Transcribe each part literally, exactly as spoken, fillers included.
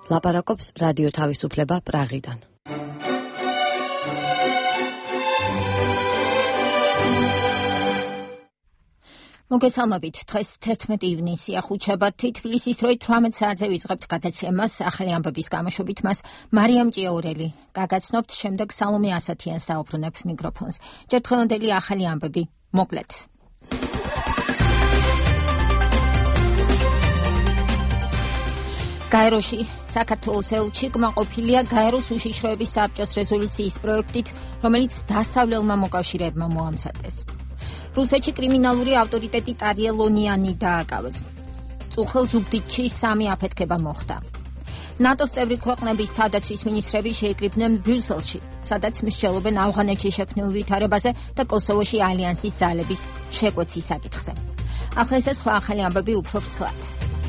ლაპარაკობს რადიო თავისუფლება პრაღიდან. მოგესალმებით, დღეს თერთმეტი ივნისია, ხუთშაბათ, თბილისის დროით თვრამეტ საათზე ვიწყებთ გადაცემას ახალი ამბების გამოშვებით მას მარიამ ჭიაურელი გაგაცნობთ, შემდეგ სალომე ასათიანს დაუბრუნებ მიკროფონს. ჯერ დღევანდელი ახალი ამბები მოკლედ. გაეროში საქართველოს ელჩი კმაყოფილია გაეროს უშიშროების საბჭოს რეზოლუციის პროექტით, რომელიც დასავლელმა მოკავშირეებმა მოამზადეს. რუსეთში კრიმინალური ავტორიტეტი ტარია ლონიანი დააკავეს. წუხელ ზუგდიდში სამი აფეთქება მოხდა. ნატოს წევრი ქვეყნების სადაცვის მინისტრები შეიკრიბნენ ბრიუსელში, სადაც მსჯელობენ ავღანეთში შექმნილ ვითარებაზე და კოსოვოში ალიანსის ძალების შეკვეცის საკითხზე. ახლა ეს სხვა ახალი ამბები უფრო ვრცლად.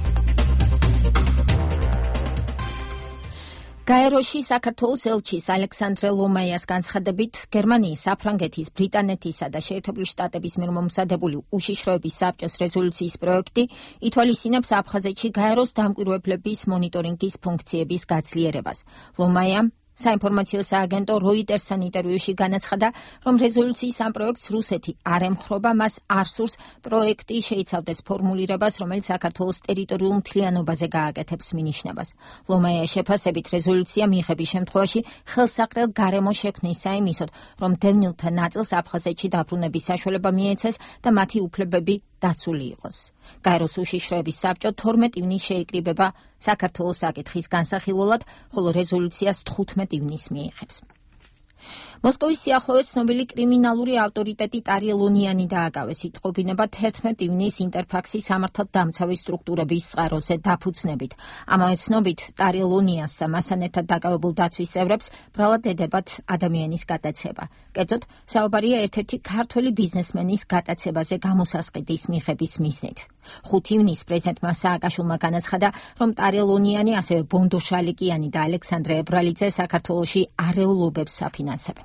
გაეროში საქართველოს ელჩის ალექსანდრე ლომაიას განცხადებით, გერმანიის, საფრანგეთის, ბრიტანეთისა და შეერთებული შტატების მიერ მომზადებული უშიშროების საბჭოს რეზოლუციის პროექტი ითვალისწინებს აფხაზეთში გაეროს დამკვირვებლების მონიტორინგის ფუნქციების გაძლიერებას. ლომაიამ საინფორმაციო სააგენტო როიტერსთან ინტერვიუში განაცხადა, რომ რეზოლუციის ამ პროექტს რუსეთი არ ემხრობა, მას არ სურს პროექტი შეიცავდეს ფორმულირებას, რომელიც საქართველოს ტერიტორიულ მთლიანობაზე გააკეთებს მინიშნებას. ლომაიას შეფასებით რეზოლუცია მიღების შემთხვევაში ხელსაყრელ გარემოს შექმნის საიმისოდ, რომ დევნილთა ნაწილს აფხაზეთში დაბრუნების საშუალება მიეცეს და მათი უფლებები დაცული იყოს. გაეროს უშიშროების საბჭო თორმეტ ივნისს შეიკრიბება საქართველოს საკითხის განსახილველად, ხოლო რეზოლუციას თხუთმეტ ივნისს მიიღებს. მოსკოვის სიახლოვეს ცნობილი კრიმინალური ავტორიტეტი ტარია ლონიანი დააკავეს. იტყობინება თერთმეტ ივნისს ინტერფაქსის სამართალდამცავი სტრუქტურების წყაროზე დაფუძნებით. ამავე ცნობით, ტარია ლონიანს და მასთან ერთად დაკავებულ დაცვის წევრებს ბრალად ედებათ ადამიანის გადაცემა. კერძოდ, საუბარია ერთ-ერთი ქართველი ბიზნესმენის გადაცემაზე გამოსასყიდის მიღების მიზნით. ხუთი ივნისს პრეზიდენტმა სააკაშვილმა განაცხადა, რომ ტარია ლონიანი, ასევე ბონდო შალიკიანი და ალექსანდრე ებრალიძე საქართველოში არეულობებს აფინანსებენ.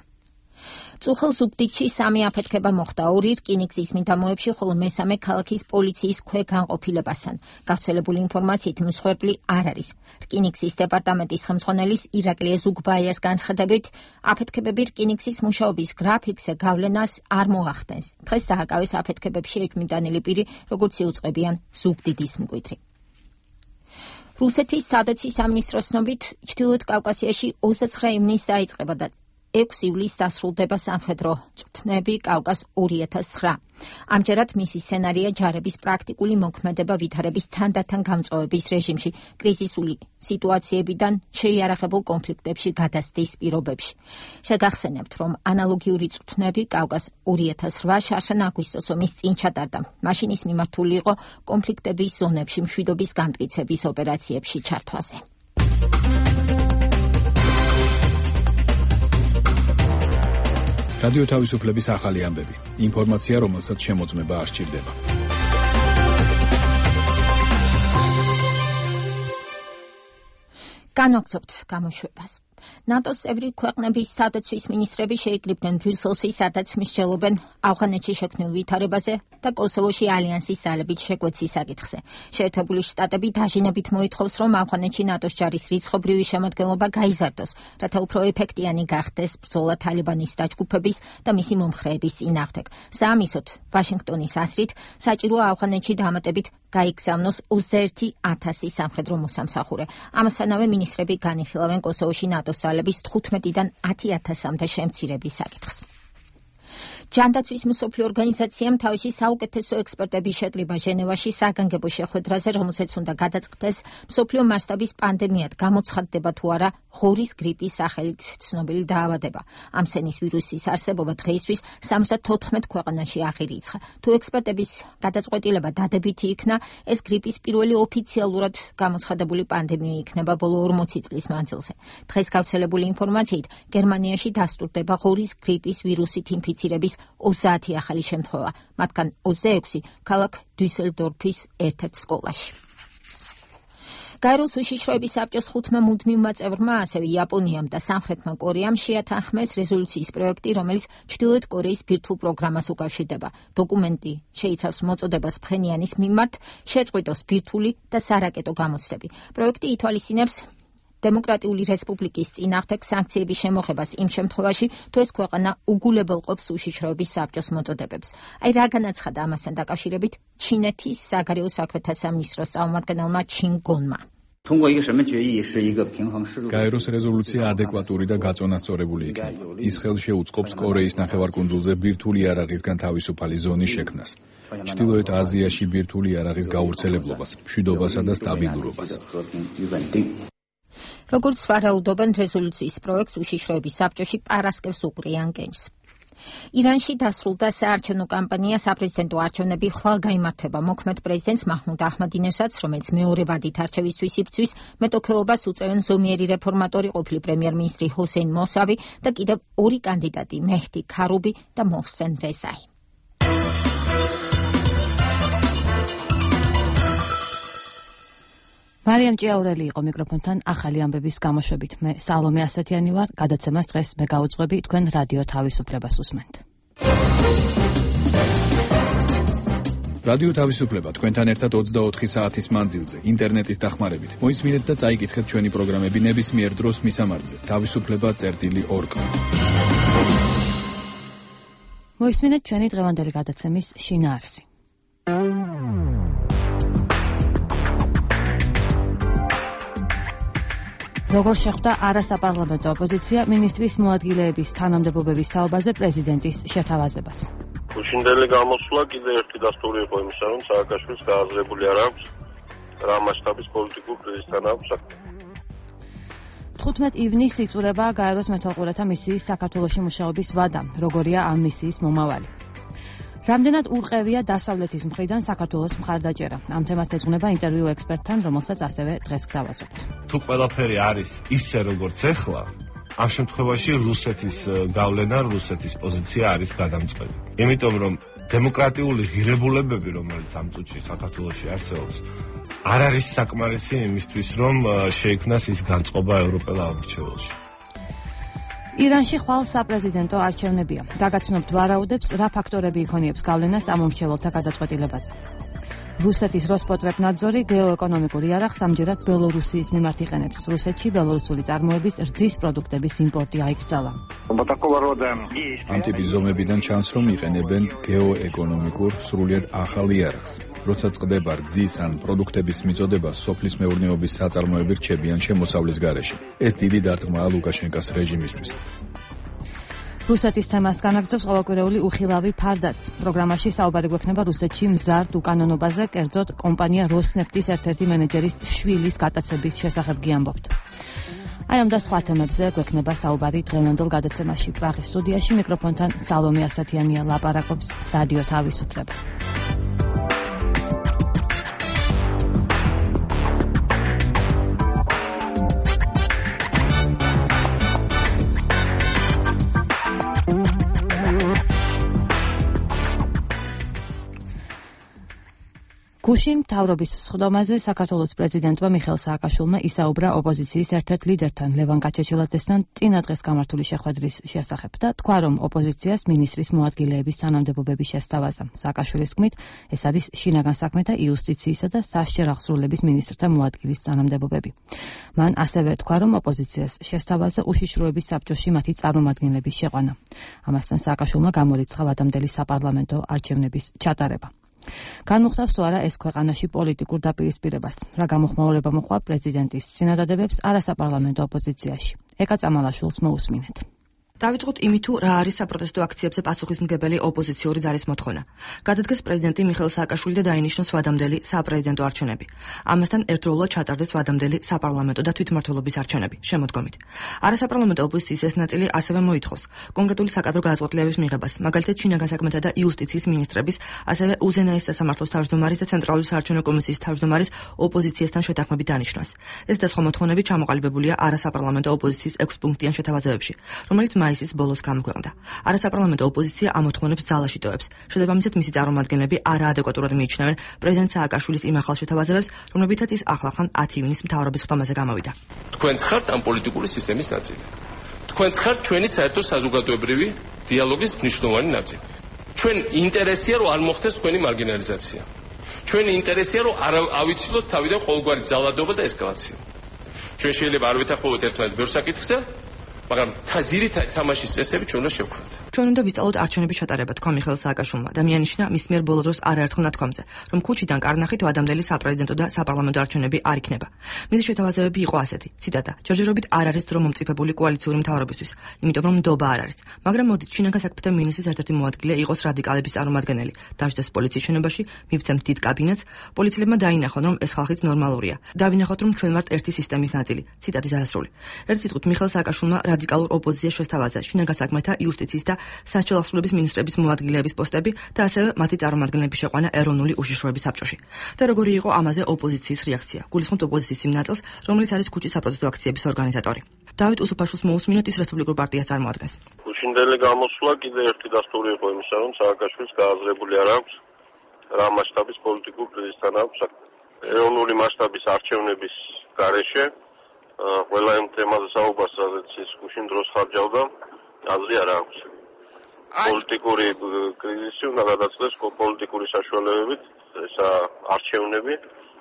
წუხელ ზუგდიდში სამი აფეთქება მოხდა, ორი რკინიგზის მიდამოებში, ხოლო მესამე ქალაქის პოლიციის ქვეგანყოფილებასთან. გავრცელებული ინფორმაციით მსხვერპლი არ არის. რკინიგზის დეპარტამენტის ხელმძღვანელის ირაკლი ზუგბაიას განცხადებით, აფეთქებები რკინიგზის მუშაობის გრაფიკზე გავლენას არ მოახდენს. დღეს დააკავეს აფეთქებებში ეჭვმიტანილი პირი, როგორც იუწყებიან ზუგდიდის მკვიდრი. რუსეთის სადაცვის სამინისტროს ცნობით, ჩრდილოეთ კავკასიაში ოცდაცხრა ივნისს დაიწყება და ექვსი ივლისს დასრულდება სამხედრო წვრთნები კავკას ორი ათას ცხრა. ამჯერად მისი სცენარია ჯარების პრაქტიკული მოქმედება ვითარების თანდათან გამწვავების რეჟიმში, კრიზისული სიტუაციებიდან შეიარაღებულ კონფლიქტებში გადასდის პირობებში. შეგახსენებთ, რომ ანალოგიური წვრთნები კავკას ორი ათას რვა შარშან-აგვისტოს ომის წინ ჩატარდა. მაშინ ის მიმართული იყო კონფლიქტების ზონებში მშვიდობის განმტკიცების ოპერაციებში ჩართვაზე. რადიო თავისუფლების ახალი ამბები. ინფორმაცია, რომელსაც შემოწმება არ სჭირდება. განვაგრძობთ გამოშვებას. ნატოს წევრი ქვეყნების სადაცვის მინისტრები შეიკრიბნენ ბრიუსელში, სადაც მსჯელობენ ავღანეთში შექმნილ ვითარებაზე და კოსოვოში ალიანსის ძალების შეკვეცის საკითხზე. შეერთებული შტატები დაჟინებით მოითხოვს, რომ ავღანეთში ნატოს ჯარის რიცხობრივი შემადგენლობა გაიზარდოს, რათა უფრო ეფექტიანი გახდეს ბრძოლა თალიბანის დაჯგუფების და მისი მომხრეების წინააღმდეგ. საამისოდ, ვაშინგტონის აზრით, საჭიროა ავღანეთში დამატებით გაიგზავნოს ოცდაერთი ათასი სამხედრო მოსამსახურე. ამასთანავე მინისტრები განიხილავენ კოსოვოში ნატოს ძალების თხუთმეტიდან ათი ათასამდე შემცირების საკითხს. ჯანდაცვის მსოფლიო ორგანიზაციამ თავისი საუკეთესო ექსპერტების შეტყობა ჟენევაში საგანგებო შეხვედრაზე, რომელზეც უნდა გადაწყდეს მსოფლიო მასშტაბის პანდემიად გამოცხადდება თუ არა ღორის გრიპის სახელით ცნობილი დაავადება. ამ სენის ვირუსის არსებობა დღეისთვის სამოცდათოთხმეტ ქვეყანაში აღირიცხა. თუ ექსპერტების გადაწყვეტილება დადებითი იქნა, ეს გრიპის პირველი ოფიციალურად გამოცხადებული პანდემია იქნება ბოლო ორმოცი წლის მანძილზე. დღეს გავრცელებული ინფორმაციით, გერმანიაში დასტურდება ღორის გრიპის ვირუსით ინფიცირების ოცდაათი ახალი შემთხვევა, მათგან ოცდაექვსი ქალაქ დუსელდორფის ერთ-ერთ სკოლაში. გაეროს უშიშროების საბჭოს ხუთმა მუდმივმა წევრმა, ასევე იაპონიამ და სამხრეთმა კორეამ შეათანხმეს რეზოლუციის პროექტი, რომელიც ჩრდილოეთ კორეის ბირთვულ პროგრამას უკავშირდება. დოკუმენტი შეიცავს მოწოდებას ფხენიანის მიმართ შეწყვიტოს ბირთვული და სარაკეტო გამოცდები. პროექტი ითვალისწინებს დემოკრატიული რესპუბლიკის წინააღმდეგ სანქციების შემოღებას იმ შემთხვევაში, თუ ეს ქვეყანა უგულებელ ყოფს უშიშროების საბჭოს მოწოდებებს. აი რა განაცხადა ამასთან დაკავშირებით ჩინეთის საგარეო საქმეთა სამინისტროს წარმომადგენელმა ჩინ გონმა. გაეროს რეზოლუცია ადეკვატური და გაწონასწორებული იქნება. ის ხელში უწყობს კორეის ნახევარკუნძულზე ბირთვული იარაღისგან თავისუფალი ზონის შექმნას. ჩრდილოეთ აზიაში ბირთვული იარაღის გავრცელებლობას, მშვიდობასა და სტაბილურობას. როგორც ვარაუდობენ, რეზოლუციის პროექტს უშიშროების საბჭოში პარასკევს უყრიან გენჯს. ირანში დასრულდა საარჩევნო კამპანია, საპრეზიდენტო არჩევნები ხვალ გაიმართება მოქმედ პრეზიდენტს მაჰმუდ აჰმადინეჟადს, რომელიც მეორე ვადით არჩევისთვის იბრძვის, მეტოქეობას უწევენ ზომიერი რეფორმატორი, ყოფილი პრემიერ-მინისტრი ჰოსეინ მოსავი და კიდევ ორი კანდიდატი მეჰდი ქარუბი და მოჰსენ რეზაი. მარიამ ჭიაურელი იყო მიკროფონთან ახალი ამბების გამოშვებით. მე სალომე ასათიანი ვარ, გადაცემას დღეს მე გავუძღვები, თქვენ რადიო თავისუფლებას უსმენთ. რადიო თავისუფლება თქვენთან ერთად ოცდაოთხი საათის მანძილზე, ინტერნეტის დახმარებით. მოისმინეთ და წაიკითხეთ ჩვენი პროგრამები ნებისმიერ დროს მისამართზე. თავისუფლება წერტილი ორგ. მოისმინეთ ჩვენი დღევანდელი გადაცემის შინაარსი. როგორ შეხვდა არასაპარლამენტო ოპოზიცია მინისტრის მოადგილეების თანამდებობების თაობაზე პრეზიდენტის შეთავაზებას. უშინდელი გამოსვლა კიდევ ერთი დასტური იყო იმისა, რომ სააკაშვილს გააზრებული არ აქვს რა მასშტაბის პოლიტიკურ კრიზისთან აქვს საქმე. თხუთმეტ ივნისს იწურება გაეროს მეთვალყურეთა მისიის საქართველოში მუშაობის ვადა. როგორია ამ მისიის მომავალი? რამდენად ურყევია დასავლეთის მხრიდან საქართველოს მხარდაჭერა? ამ თემას ეძღვნება ინტერვიუ ექსპერტთან, რომელსაც ასევე დღეს გავაზრდით. თუ ყველაფერი არის ისე როგორც ეხლა, ამ შემთხვევაში რუსეთის გავლენა, რუსეთის პოზიცია არის გადამწყვეტი. იმიტომ რომ დემოკრატიული ღირებულებები, რომელიც ამ წუთში საქართველოში არსებობს, არ არის საკმარისი იმისთვის, რომ შეიქმნას ის განწყობა ევროპელ ამორჩეველში. ირანში ხვალ საპრეზიდენტო არჩევნებია. გაგაცნობთ ვარაუდებს, რა ფაქტორები იქონიებს გავლენას ამ მომრჩეველთა გადაწყვეტილებაზე. რუსეთის როსპოტრებნადზორი გეოეკონომიკურ იარაღს ამჯერად ბელორუსიის მიმართ იყენებს. რუსეთში ბელორუსული წარმოების რძის პროდუქტების იმპორტი აიკრძალა. ამ ტიპის ზომებიდან ჩანს, რომ იყენებენ გეოეკონომიკურ სრულიად ახალ იარაღს. როცა წყდება რძის ან პროდუქტების მიწოდება, სოფლის მეურნეობის საწარმოები რჩებიან შემოსავლის გარეშე. ეს დიდი დარტყმაა ლუკაშენკას რეჟიმისთვის. რუსეთის თემას განაგრძობს ყოველკვირეული უხილავი ფარდაც. პროგრამაში საუბარი გვექნება რუსეთში მზარდ უკანონობაზე, კერძოდ კომპანია როსნეფტის ერთ-ერთი მენეჯერის შვილის გატაცების შესახებ გიამბობთ. აი ამ და სხვა თემებზე გვექნება საუბარი დღევანდელ გადაცემაში. პრაღის სტუდიაში მიკროფონთან სალომე ასათიანია ლაპარაკობს რადიო თავისუფლება. გუშინ მთავრობის სხდომაზე საქართველოს პრეზიდენტმა მიხეილ სააკაშვილმა ისაუბრა ოპოზიციის ერთ-ერთ ლიდერთან ლევან კაჩაჩილაძესთან წინა დღეს გამართული შეხვედრის შესახებ და თქვა, რომ ოპოზიციას მინისტრის მოადგილეების თანამდებობები შესთავაზა. სააკაშვილის თქმით, ეს არის შინაგან საქმეთა იუსტიციისა და სასჯელ აღსრულების მინისტრთა მოადგილის თანამდებობები. მან ასევე თქვა, რომ ოპოზიციას შესთავაზა უშიშროების საბჭოში მათი წარმომადგენლების შეყვანა. ამასთან სააკაშვილმა გამორიცხა ვადამდელი საპარლამენტო არჩევნების ჩატარება. განუხტავს თუ არა ეს ქვეყანაში პოლიტიკურ დაპირისპირებას, რა გამოხმაურება მოყვა პრეზიდენტის წინადადებებს არასაპარლამენტო ოპოზიციაში. ეკა წამალაშვილს მოусმინეთ. დავიწყოთ იმით, თუ რა არის საპროტესტო აქციებზე პასუხისმგებელი ოპოზიციური ძალის მოთხოვნა. გადადგეს პრეზიდენტი მიხეილ სააკაშვილი და დაინიშნოს ვადამდელი საპრეზიდენტო არჩევნები. ამასთან ერთდროულად ჩატარდეს ვადამდელი საპარლამენტო და თვითმმართველობის არჩევნები შემოდგომით. არასაპარლამენტო ოპოზიციის ეს ნაწილი ასევე მოითხოვს კონკრეტული საკადრო გადაწყვეტილებების მიღებას, მაგალითად შინაგან საქმეთა და იუსტიციის მინისტრების, ასევე უზენაეს სასამართლოს თავმჯდომარის და ცენტრალური საარჩევნო კომისიის თავმჯდომარის ოპოზიციასთან შეთანხმებით დანიშნვას. ეს და სხვა მოთხოვნები ჩამოყალიბებულია არასაპარლამენტო ოპოზიციის ექვსპუნქტიან შეთავაზებებში, რომელიც მაისის ბოლოს გამოქვეყნდა. არასაპარლამენტო ოპოზიცია ამ მოთხოვნებს ძალაში ტოვებს. შესაბამისად, მისი წარმომადგენლები არაადეკვატურად მიიჩნევენ პრეზიდენტ სააკაშვილის იმ ახალშეთავაზებებს, რომლებითაც ის ახლახან ათი ივნისის მთავრობის ხდომაზე გამოვიდა. თქვენც ხართ ამ პოლიტიკური სისტემის ნაწილი. თქვენც ხართ ჩვენი საერთო საზოგადოებრივი დიალოგის მნიშვნელოვანი ნაწილი. ჩვენ ინტერესია რომ არ მოხდეს თქვენი მარგინალიზაცია. ჩვენი ინტერესია რომ არ ავიცილოთ თავიდან ყოველგვარი ძალადობა და ესკალაცია. ჩვენ შეიძლება არ ვეთანხმოთ ერთმანეთს ბევრ საკითხზე, მაგრამ ძირითადი თამაშის წესები ჩვენ უნდა შევქმნათ. ჩვენ უნდა ვისწავლოთ არჩევნების ჩატარება, თქვა მიხეილ სააკაშვილმა და მიანიშნა მის მიერ ბოლო დროს არაერთხელ ნათქვამზე, რომ ქუჩიდან კარნახით ვადამდელი საპრეზიდენტო და საპარლამენტო არჩევნები არ იქნება. მისი შეთავაზებები იყო ასეთი, ციტატა: ჯერჯერობით არ არის დრო მომწიფებული კოალიციური მთავრობისთვის, იმიტომ რომ ნდობა არ არის. მაგრამ მოდით შინაგან საქმეთა მინისტრის ერთ-ერთი მოადგილე იყოს რადიკალების წარმომადგენელი, დაждდეს პოლიციის შენობაში, მივცემთ დიდ კაბინეტს, პოლიციელებმა დაინახონ, რომ ეს ხალხიც ნორმალურია. დავინახოთ, რომ ჩვენ ვართ ერთი სისტემის ნაწილი. ციტატის დასასრული. ერთ სიტყვით მიხეილ სააკაშვილმა რადიკალურ ოპოზიციას შესთავაზა შინაგან საქმეთა, იუსტიციის და სასჯელახსოვრების მინისტრების მოადგილეების პოსტები და ასევე მათი წარმომადგენლების შეყვანა ეროვნული უშიშროების საბჭოში. და როგორი იყო ამაზე ოპოზიციის რეაქცია? გულისხმობთ ოპოზიციის იმ ნაწილს, რომელიც არის ქუჩის საპროტესტო აქციების ორგანიზატორი. დავით უსუფაშვილს მოусმინოთ, ის რესპუბლიკურ პარტიას წარმოადგენს. ქუჩინდელი გამოსვლა კიდე ერთი დასტური იყო იმისა, რომ სააკაშვილს გააზრებული არ აქვს რა მასშტაბის პოლიტიკურ კრიზისთან აქვს საქმე. ეროვნული მასშტაბის არჩევნების გარეშე ყველა იმ თემაზე საუბარს, რაზეც ის ქუჩინ დროს ხარჯავდა, აზრი არ აქვს. პოლიტიკური კრიზისი უნდა გადაწყვეტს პოლიტიკური საშუალებებით, ესა არჩევნები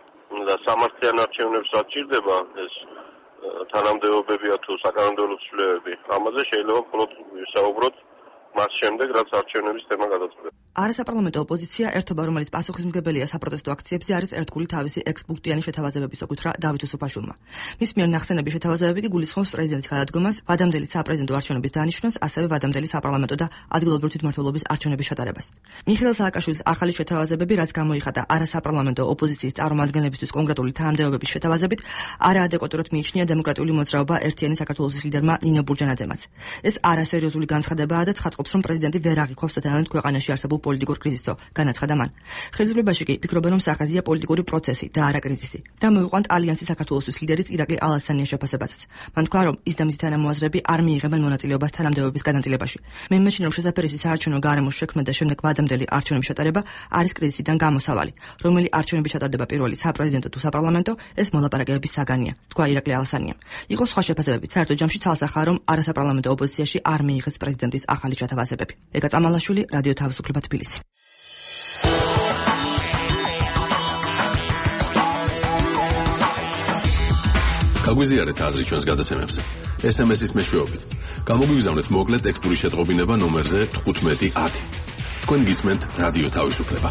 და სამართლიან არჩევნებს რაც ჭირდება, ეს თანამდებობებია თუ საკანონმდებლო ცვლილებები. ამაზე შეიძლება მხოლოდ ვისაუბროთ მას შემდეგ, რაც არჩევნების თემა გადაწყვეტს. არასაპარლამენტო ოპოზიცია ერთობა, რომელიც პასუხისმგებელია საპროტესტო აქციებზე, არის ერთგული თავისი ექსპუნქტიანი შეთავაზებების ოკუთრა დავით უსუფაშვილმა. მის მიერ ნახსენების შეთავაზებები კი გულისხმობს პრეზიდენტის გადადგომას, ვადამდელი საპრეზიდენტო არჩევნების დანიშვნას, ასევე ვადამდელი საპარლამენტო და ადგილობრივი თვითმმართველობის არჩევნების ჩატარებას. მიხეილ სააკაშვილის ახალი შეთავაზებები, რაც გამოიხადა არასაპარლამენტო ოპოზიციის წარმომადგენლებისთვის კონკრეტული თანამდებობების შეთავაზებით, არაადეკვატურად მიიჩნია დემოკრატიული მოძრაობა ერთიანი საქართველოს ლიდერმა ნინო ბურჯანაძემაც. ეს არასერიოზული განცხადებაა და ცხადყოფს, რომ პრეზიდენტი ვერ აღიქვამს თანდათან ქვეყანაში არსებულ პოლიტიკურ კრიზისს, განაცხადა მან. ხელისუფლებაში კი ფიქრობენ, რომ სახაზია პოლიტიკური პროცესი და არა კრიზისი. და მოიყვანთ ალიანსის საქართველოსთვის ლიდერის ირაკლი ალასანიას შეფასებაზეც. მან თქვა, რომ ის და მისი თანამოაზრეები არ მიიღებენ მონაწილეობას თანამდებობის განაწილებაში. მე მემეჩნია, რომ შესაძფერისი საარჩევნო გარემოს შექმნა და შემდეგ ვადამდელი არჩევნების ჩატარება არის კრიზისიდან გამოსავალი. რომელი არჩევნები ჩატარდება პირველი საპრეზიდენტო თუ საპარლამენტო, ეს მოლაპარაკებების საგანია, თქვა ირაკლი ალასანიამ. იყო სხვა შეფასებები, საერთო ჯამში ცალსახაა, რომ არასაპარლამენტო ოპოზიციაში არ მიიღეს პრეზიდენტის ახალი შეთავაზებები. ეგა წამალაშვილი, რადიო თავისუფლება თბილისი. გაგვიზიარეთ აზრი ჩვენს გადაცემებზე. ეს ემ ეს-ის მეშვეობით. გამოგვიგზავნეთ მოკლე ტექსტური შეტყობინება ნომერზე თხუთმეტი ათი. თქვენ გისმენთ რადიო თავისუფლება.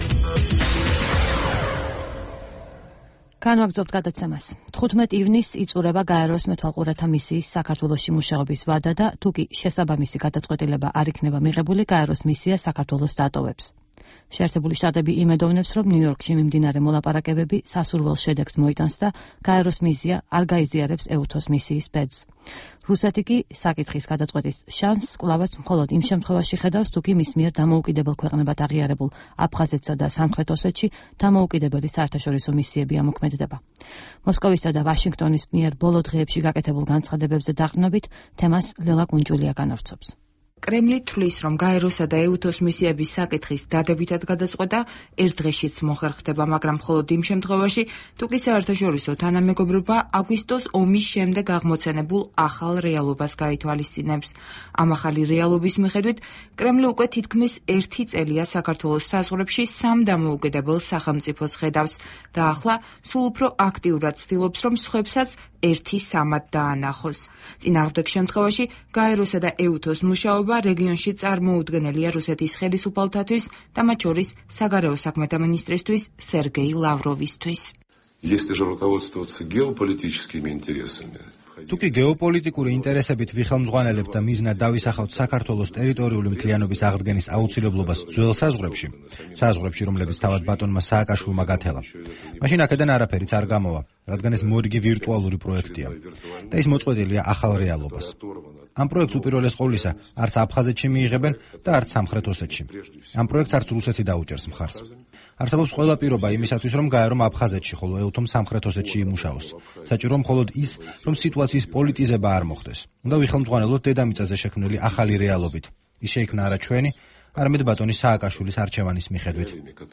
განვაგრძობთ გადაცემას. თხუთმეტი ივნისს იწურება გაეროს მეთვალყურეთა მისიის საქართველოში მუშაობის ვადა და თუ კი შესაბამისი გადაწყვეტილება არ იქნება მიღებული, გაეროს მისია საქართველოს დატოვებს. შეერთებული შტატები იმედოვნებს, რომ ნიუ-იორკში მიმდინარე მოლაპარაკებები სასურველ შედეგს მოიტანს და გაეროს მისია არ გაიზიარებს ეუთოს მისიის ბედს. რუსეთი კი საკითხის გადაწყვეტის შანსს კვლავაც მხოლოდ იმ შემთხვევაში ხედავს, თუ კი მის მიერ დამოუკიდებელ ქვეყნებად აღიარებულ აფხაზეთსა და სამხრეთ ოსეთში დამოუკიდებელი საერთაშორისო მისიები ამოქმედდება. მოსკოვისა და ვაშინგტონის მიერ ბოლო დღეებში გაკეთებულ განცხადებებზე დაყრდნობით თემას ლელა კუნჯულია განავრცობს. კრემლი თვლის, რომ გაეროსა და ეუთოს მისიების საკითხის დადებითად გადაწყვეტა ერთ დღეშიც მოხერხდება, მაგრამ მხოლოდ იმ შემთხვევაში, თუ კი საერთაშორისო თანამეგობრობა აგვისტოს ომის შემდეგ აღმოცენებულ ახალ რეალობას გაითვალისწინებს. ამ ახალი რეალობის მიხედვით, კრემლი უკვე თითქმის ერთი წელია საქართველოს საზღვრებში სამ დამოუკიდებელ სახელმწიფოს ხედავს და ახლა სულ უფრო აქტიურად ცდილობს, რომ სხვებსაც ერთი სამად დაანახოს. წინააღმდეგ შემთხვევაში, გაეროსა და ეუთოს მუშაობა რეგიონში წარმოუდგენელია რუსეთის ხელისუფალთათვის და მათ შორის საგარეო საქმეთა მინისტრისთვის სერგეი ლავროვისთვის. Если же руководствоваться геополитическими интересами, თუ კი გეოპოლიტიკური ინტერესებით ვიხელმძღვანელებთ და მიზნად დავისახავთ საქართველოს ტერიტორიული მთლიანობის აღდგენის აუცილებლობას ძველ საზღვრებში, საზღვრებში, რომლებიც თავად ბატონმა სააკაშვილმა გათელა, მაშინ აქედან არაფერიც არ გამოვა, რადგან ეს მორიგი ვირტუალური პროექტია და ის მოწყვეტილია ახალ რეალობას. ამ პროექტს უპირველეს ყოვლისა არც აფხაზეთში მიიღებენ და არც სამხრეთ ოსეთში. ამ პროექტს არც რუსეთი დაუჭერს მხარს. არსებობს ყველა პირობა იმისათვის, რომ გაერომ აფხაზეთში, ხოლო ეუთომ სამხრეთ ოსეთში იმუშაოს. საჭირო მხოლოდ ის, რომ სიტუაციის პოლიტიზება არ მოხდეს. უნდა ვიხელმძღვანელოთ დედამიწაზე შექმნილი ახალი რეალობით. ის შეიქმნა არა ჩვენი, არამედ ბატონი სააკაშვილის არჩევანის მიხედვით.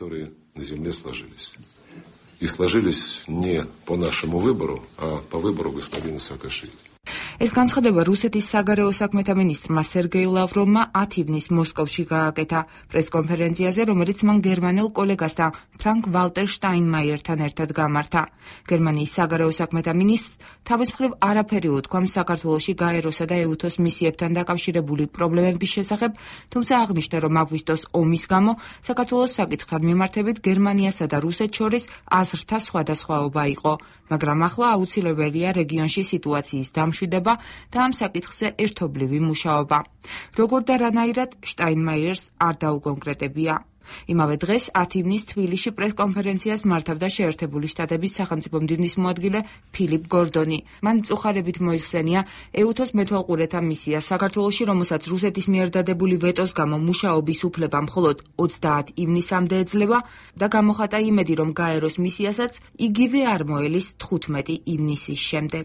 И сложились не по нашему выбору, а по выбору господина Саакашвили. ეს განცხადება რუსეთის საგარეო საქმეთა მინისტრმა სერგეი ლავროვმა ათ ივნის მოსკოვში გააკეთა პრესკონფერენციაზე, რომელიც მან გერმანელ კოლეგასთან ფრანკ ვალტერ შტაინმაიერთან ერთად გამართა. გერმანიის საგარეო საქმეთა მინისტრს თავის მხრივ არაფერი უთქვა საქართველოში გაეროსა და ეუთოს მისიებთან დაკავშირებული პრობლემების შესახებ, თუმცა აღნიშნა, რომ აგვისტოს ომის გამო საქართველოს საკითხთან მიმართებით გერმანიასა და რუსეთს შორის აზრთა სხვადასხვაობა იყო, მაგრამ ახლა აუცილებელია რეგიონში სიტუაციის დამშვიდება და ამ საკითხზე ერთობლივი მუშაობა. როგორ და რანაირად შტაინმაიერს არ დაუკონკრეტებია. იმავე დღეს ათ ივნის თბილისში პრესკონფერენციას მართავდა შეერთებული შტატების სახელმწიფო მდივნის მოადგილე ფილიპ გორდონი. მან მწუხარებით მოიხსენია ეუთოს მეთვალყურეთა მისია საქართველოში, რომელსაც რუსეთის მიერ დადებული ვეტოს გამო მუშაობის უფლება მხოლოდ ოცდაათ ივნისამდე ეძლევა და გამოხატა იმედი, რომ გაეროს მისიასაც იგივე არ მოელის თხუთმეტი ივნისის შემდეგ.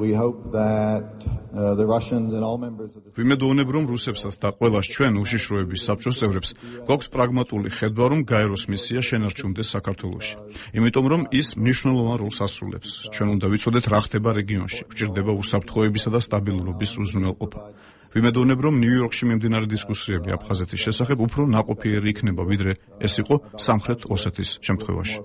ვიმედოვნებ, რომ რუსებსაც და ყველას ჩვენ უშიშროების საბჭოს წევრებს გვაქვს პრაგმატული ხედვა, რომ გაეროს მისია შენარჩუნდეს საქართველოში. იმიტომ რომ ის მნიშვნელოვან როლს ასრულებს. ჩვენ უნდა ვიცოდეთ რა ხდება რეგიონში. გვჭირდება უსაფრთხოებისა და სტაბილურობის უზრუნველყოფა. ვიმედოვნებ, რომ ნიუ-იორკში მიმდინარე დისკუსიები აფხაზეთის შესახებ უფრო ნაყოფიერი იქნება, ვიდრე ეს იყო სამხრეთ ოსეთის შემთხვევაში.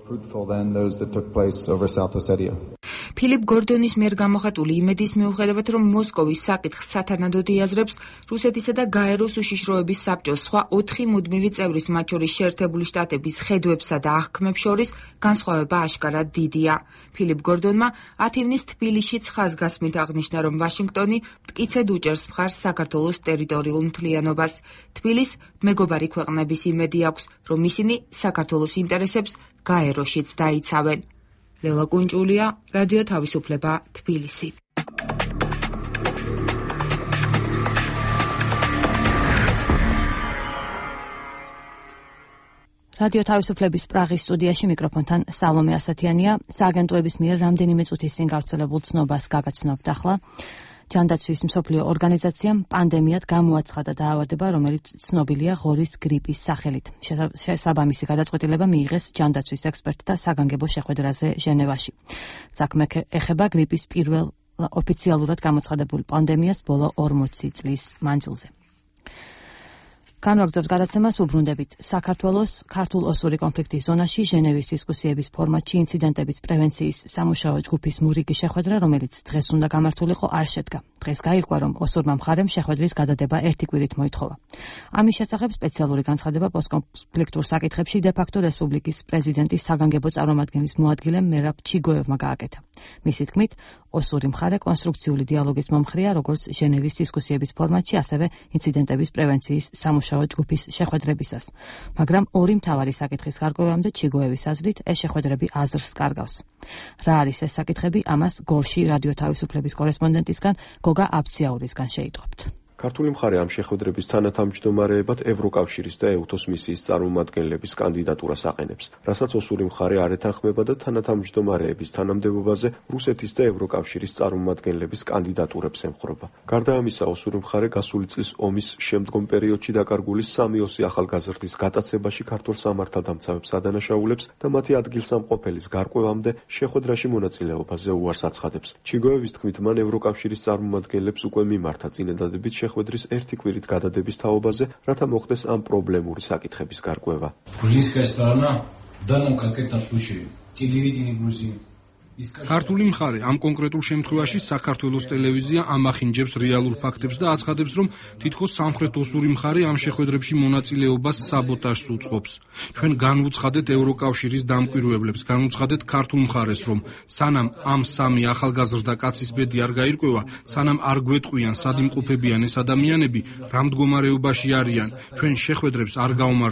ფილიპ გორდონის მიერ გამოხატული იმედის მიუხედავად, რომ მოსკოვის საკითხს სათანადოდ იაზრებს, რუსეთისა და გაეროს უშიშროების საბჭოს სხვა ოთხი მუდმივი წევრის, მათ შორის შეერთებული შტატების ხედვებსა და აღქმებს შორის განსხვავება აშკარად დიდია. ფილიპ გორდონმა ათ ივნის თბილისში ხაზგასმით აღნიშნა, რომ ვაშინგტონი მტკიცედ უჭერს მხარს საქართველოს ტერიტორიულ მთლიანობას. თბილისს მეგობარი ქვეყნების იმედი აქვს, რომ ისინი საქართველოს ინტერესებს გაეროშიც დაიცავენ. ლელა კუნჭულია, რადიო თავისუფლება, თბილისი. რადიო თავისუფლების პრაღის სტუდიაში მიკროფონთან სალომე ასათიანია. სააგენტოების მიერ რამდენიმე წუთის წინ გავრცელებულ ცნობას გაგაცნობთ ახლა. ჯანდაცვის მსოფლიო ორგანიზაციამ პანდემიად გამოაცხადა დაავადება, რომელიც ცნობილია ღორის გრიპის სახელით. შესაბამისი გადაწყვეტილება მიიღეს ჯანდაცვის ექსპერტთა საგანგებო შეხვედრაზე ჟენევაში. საქმე ეხება გრიპის პირველ ოფიციალურად გამოცხადებულ პანდემიას ბოლო ორმოცი წლის მანძილზე. განვაგრძობთ გადაცემას უბრუნდებით. საქართველოს ქართულ-ოსური კონფლიქტის ზონაში ჟენევის დისკუსიების ფორმატში ინციდენტების პრევენციის სამუშაო ჯგუფის მურიგი შეხვედრა, რომელიც დღეს უნდა გამართულიყო, არ შედგა. დღეს გაირკვა, რომ ოსურმა მხარემ შეხვედრის გადადება ერთი კვირით მოითხოვა. ამის შესახებ სპეციალური განცხადება პოსტკონფლიქტურ საკითხებში დე-ფაქტო რესპუბლიკის პრეზიდენტის საგანგებო წარმომადგენლის მოადგილემ მერაბ ჩიგოევმა გააკეთა. მისი თქმით, ოსური მხარე კონსტრუქციული დიალოგის მომხრეა, როგორც ჟენევის დისკუსიების ფორმატში, ასევე ინციდენტების პრევენციის სამუშაო ჯგუფის შეხვედრებისას. მაგრამ ორი მთავარი საკითხის გარკვევამდე ჩიგოევის აზრით ეს შეხვედრები აზრს კარგავს. რა არის ეს საკითხები? ამას გორში რადიო თავისუფლების კორესპონდენტისგან გოგა აბციაურისგან შეიტყობთ. ქართული მხარე ამ შეხვედრების თანათავმჯდომარეებად ევროკავშირის და ეუთოს მისიის წარმომადგენლების კანდიდატურას აყენებს, რასაც ოსური მხარე არ ეთანხმება და თანათავმჯდომარეების თანამდებობაზე რუსეთის და ევროკავშირის წარმომადგენლების კანდიდატურებს ემხრობა. გარდა ამისა, ოსური მხარე გასული წლის ომის შემდგომ პერიოდში დაკარგული სამი ოსი ახალგაზრდის გატაცებაში ქართულ სამართალდამცავებს ადანაშაულებს და მათი ადგილსამყოფელის გარკვევამდე შეხვედრაში მონაწილეობაზე უარს აცხადებს. ჩიგოევის თქმით, მან ევროკავშირის წარმომადგენლებს უკვე მიმართა წინადადებით შეხვედრის ერთი კვირით გადადების თაობაზე, რათა მოხდეს ამ პრობლემური საკითხების გარკვევა. Грузинская сторона в данном конкретном случае телевидение Грузии ქართული მხარე ამ კონკრეტულ შემთხვევაში საქართველოს ტელევიზია ამახინჯებს რეალურ ფაქტებს და აცხადებს, რომ თითქოს სამხრეთ-ოსური მხარე ამ შეხვედრებში მონაწილეობას საბოტაჟს უწყობს. ჩვენ განვუცხადეთ ევროკავშირის დამკვირვებლებს, განვუცხადეთ ქართულ მხარეს, რომ სანამ ამ სამი ახალგაზრდა კაცის ბედი არ გაირკვევა, სანამ არ გვეტყვიან, სად იმყოფებიან ეს ადამიანები, რა მდგომარეობაში არიან, ჩვენ შეხვედრებს არ გავმართავთ.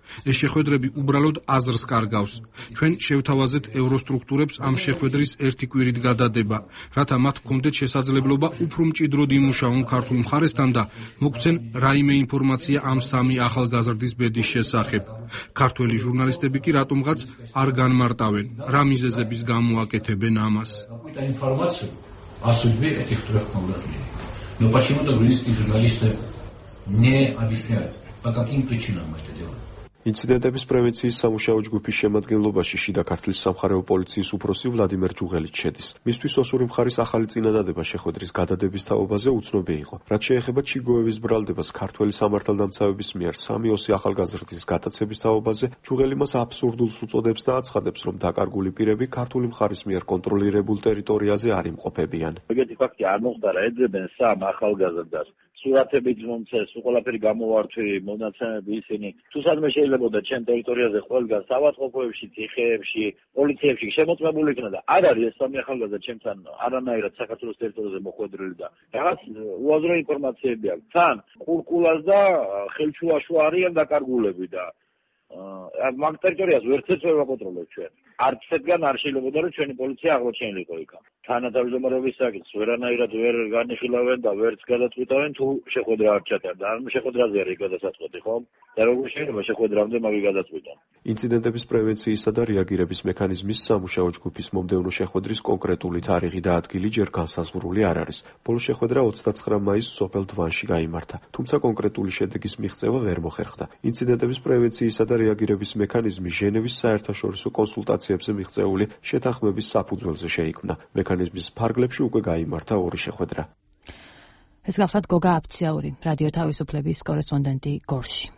ეს შეხვედრები უბრალოდ აზრს კარგავს. ჩვენ შევთავაზეთ ევროსტრუქტურებს ამ შეხვედრის ერთი კვირით გადადება, რათა მათ ჰქონდეთ შესაძლებლობა უფრო მჭიდროდ იმუშაონ ქართულ მხარესთან და მოგცენ რაიმე ინფორმაცია ამ სამი ახალგაზრდის ბედის შესახებ. ქართველი ჟურნალისტები კი რატომღაც არ განმარტავენ, რა მიზეზების გამო აკეთებენ ამას. Информацию о судьбе этих трех молодых. Но почему-то украинские журналисты не объясняют, по каким причинам мы это делаем. ინციდენტების პრევენციის სამუშაო ჯგუფის შემადგენლობაში შიდა ქართლის სამხარეო პოლიციის უფროსი ვლადიმერ ჯუღელიც შედის. მისთვის ოსური მხარის ახალი წინადადება შეხვედრის გადადების თაობაზე უცნობი იყო. რაც შეეხება ჩიგოევის ბრალდებას ქართველი სამართალდამცავების მიერ სამი ოსი ახალგაზრდის გადაცემის თაობაზე, ჯუღელი მას აბსურდულს უწოდებს და აცხადებს, რომ დაკარგული პირები ქართული მხარის მიერ კონტროლირებულ ტერიტორიაზე არ იმყოფებიან. ეგეთი ფაქტი არ მოხდა, ეძებენ სამ ახალგაზრდას. სურათებით მომცეს, ყველაფერი გამოვართვი, მონაცემები ისინი. თუ სადმე შეიძლებოდა ჩემ ტერიტორიაზე ყველგან საავადმყოფოებში, ციხეებში, პოლიციებში შემოწმებული იქნება. არ არის ეს სამი ახალგაზრდა ჩემთან არანაირად საქართველოს ტერიტორიაზე მოხვედრილი და რაღაც უაზრო ინფორმაციები აქვს. თან ყურყულას და ხელჩუაშუა არიან დაკარგულები და მაგ ტერიტორიაზე ვერცერთს ვერ ვაკონტროლებთ ჩვენ. არც ერთგან არ შეიძლებოდა რომ ჩვენი პოლიცია აღმოჩენილიყო იქ. თანათავმჯდომარეობის საკითხს ვერანაირად ვერ განიხილავენ და ვერც გადაწყვეტავენ თუ შეხვედრა არ ჩატარდა. არ შეხვედრაზე არის გადასაწყვეტი, ხო? და როგორ შეიძლება შეხვედრამდე მაგი გადაწყვეტონ. ინციდენტების პრევენციისა და რეაგირების მექანიზმის სამუშაო ჯგუფის მომდევნო შეხვედრის კონკრეტული თარიღი და ადგილი ჯერ განსაზღვრული არ არის. ბოლო შეხვედრა ოცდაცხრა მაისს სოფელ დვანში გაიმართა, თუმცა კონკრეტული შედეგის მიღწევა ვერ მოხერხდა. ინციდენტების პრევენციისა და რეაგირების მექანიზმი ჟენევის საერთაშორისო კონსულტაციებზე მიღწეული შეთანხმების საფუძველზე შეიქმნა. მექანიზმის ფარგლებში უკვე გაიმართა ორი შეხვედრა. ეს გახლავთ გოგა აფციაური, რადიო თავისუფლების კორესპონდენტი გორში.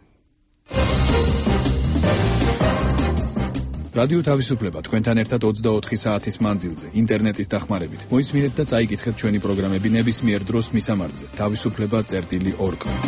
რადიო თავისუფლება თქვენთან ერთად ოცდაოთხი საათის მანძილზე ინტერნეტის დახმარებით. მოისმინეთ და წაიკითხეთ ჩვენი პროგრამები ნებისმიერ დროს მისამართზე თავისუფლება წერტილი ორ კომ.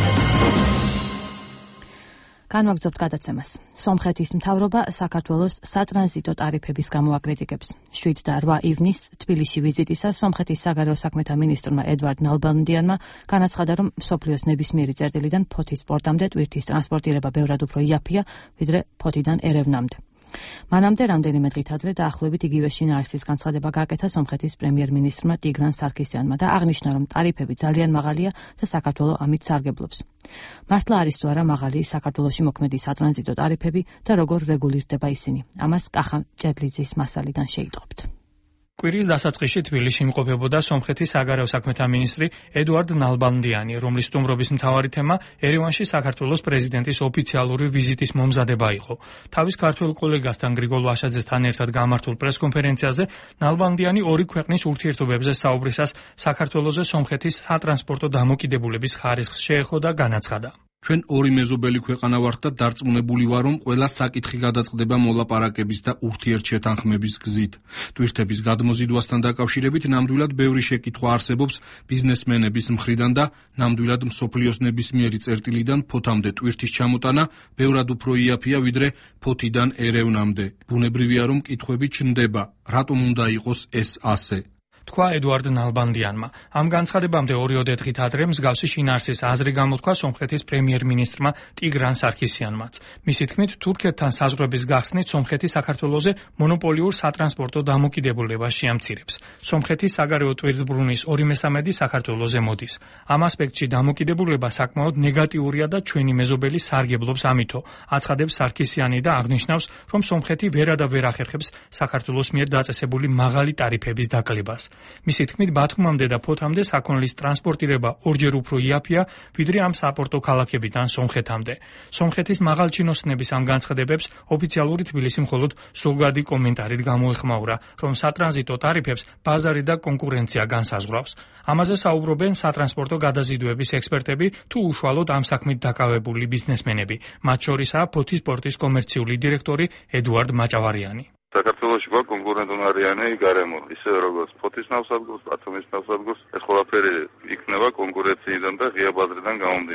განვაგრძობთ გადაცემას. სომხეთის მთავრობა საქართველოს სატრანზიტო ტარიფების გამო აკრიტიკებს. შვიდ და რვა ივნისს თბილისში ვიზიტისას სომხეთის საგარეო საქმეთა მინისტრმა ედვარდ ნალბანდიანმა განაცხადა, რომ მსოფლიოს ნებისმიერი წერტილიდან ფოთის პორტამდე ტვირთის ტრანსპორტირება ბევრად უფრო იაფია, ვიდრე ფოთიდან ერევნამდე. მანამდე რამდენიმე დღით ადრე დაახლოებით იგივე შინაარსის განცხადება გააკეთა სომხეთის პრემიერ-მინისტრმა ტიგრან სარქისიანმა და აღნიშნა, რომ ტარიფები ძალიან მაღალია და საქართველო ამით სარგებლობს. მართლა არის თუ არა მაღალი საქართველოში მოქმედი სატრანზიტო ტარიფები და როგორ რეგულირდება ისინი? ამას კახა ჭედლიძის მასალიდან შეიტყობთ. კვირის დასაწყისში თბილისში იმყოფებოდა სომხეთის საგარეო საქმეთა მინისტრი ედუარდ ნალბანდიანი, რომლის სტუმრობის მთავარი თემა ერევანში საქართველოს პრეზიდენტის ოფიციალური ვიზიტის მომზადება იყო. თავის ქართველ კოლეგასთან გრიგოლ ვაშაძესთან ერთად გამართულ პრესკონფერენციაზე ნალბანდიანი ორი ქვეყნის ურთიერთობებზე საუბრისას საქართველოზე სომხეთის სატრანსპორტო დამოკიდებულების ხარისხს შეეხო და განაცხადა. ჩვენ ორი მეზობელი ქვეყანა ვართ და დარწმუნებული ვარ, რომ ყველა საკითხი გადაწყდება მოლაპარაკების და ურთიერთშეთანხმების გზით. ტვირთების გადმოზიდვასთან დაკავშირებით ნამდვილად ბევრი შეკითხვა არსებობს ბიზნესმენების მხრიდან და ნამდვილად მსოფლიოს ნებისმიერი წერტილიდან ფოთამდე ტვირთის ჩამოტანა ბევრად უფრო იაფია, ვიდრე ფოთიდან ერევნამდე. ბუნებრივია, რომ კითხვები ჩნდება, რატომ უნდა იყოს ეს ასე? თქვა ედუარდ ნალბანდიანმა. ამ განცხადებამდე ორიოდე დღით ადრე მსგავსი შინაარსის აზრი გამოთქვა სომხეთის პრემიერ-მინისტრმა ტიგრან სარქისიანმაც. მისი თქმით, თურქეთთან საზღვრების გახსნით სომხეთი საქართველოზე მონოპოლიურ სატრანსპორტო დამოკიდებულებას შეამცირებს. სომხეთის საგარეო ტვირთბრუნის ორი მესამედი საქართველოზე მოდის. ამ ასპექტში დამოკიდებულება საკმაოდ ნეგატიურია და ჩვენი მეზობელი სარგებლობს ამითო, აცხადებს სარქისიანი და აღნიშნავს, რომ სომხეთი ვერა და ვერ ახერხებს საქართველოს მიერ დაწესებული მაღალი ტარიფების დაკლებას. მისი თქმით, ბათუმამდე და ფოთამდე საქონლის ტრანსპორტირება ორჯერ უფრო იაფია, ვიდრე ამ საპორტო ქალაქებიდან სომხეთამდე. სომხეთის მაღალჩინოსნების ამ განცხადებებს ოფიციალური თბილისი მხოლოდ სულგადი კომენტარით გამოეხმაურა, რომ სატრანზიტო ტარიფებს ბაზარი და კონკურენცია განსაზღვრავს. ამაზე საუბრობენ სატრანსპორტო გადაზიდვების ექსპერტები თუ უშუალოდ ამ საქმით დაკავებული ბიზნესმენები, მათ შორისაა ფოთის პორტის კომერციული დირექტორი ედუარდ მაჭავარიანი. საქართველოში გვაქვს კონკურენტუნარიანი გარემო, ისე როგორც ფოთის ნავსადგურს, ბათუმის ნავსადგურს, ეს ყველაფერი იქნება კონკურენციიდან და ღია ბაზრიდან გამომდინარე.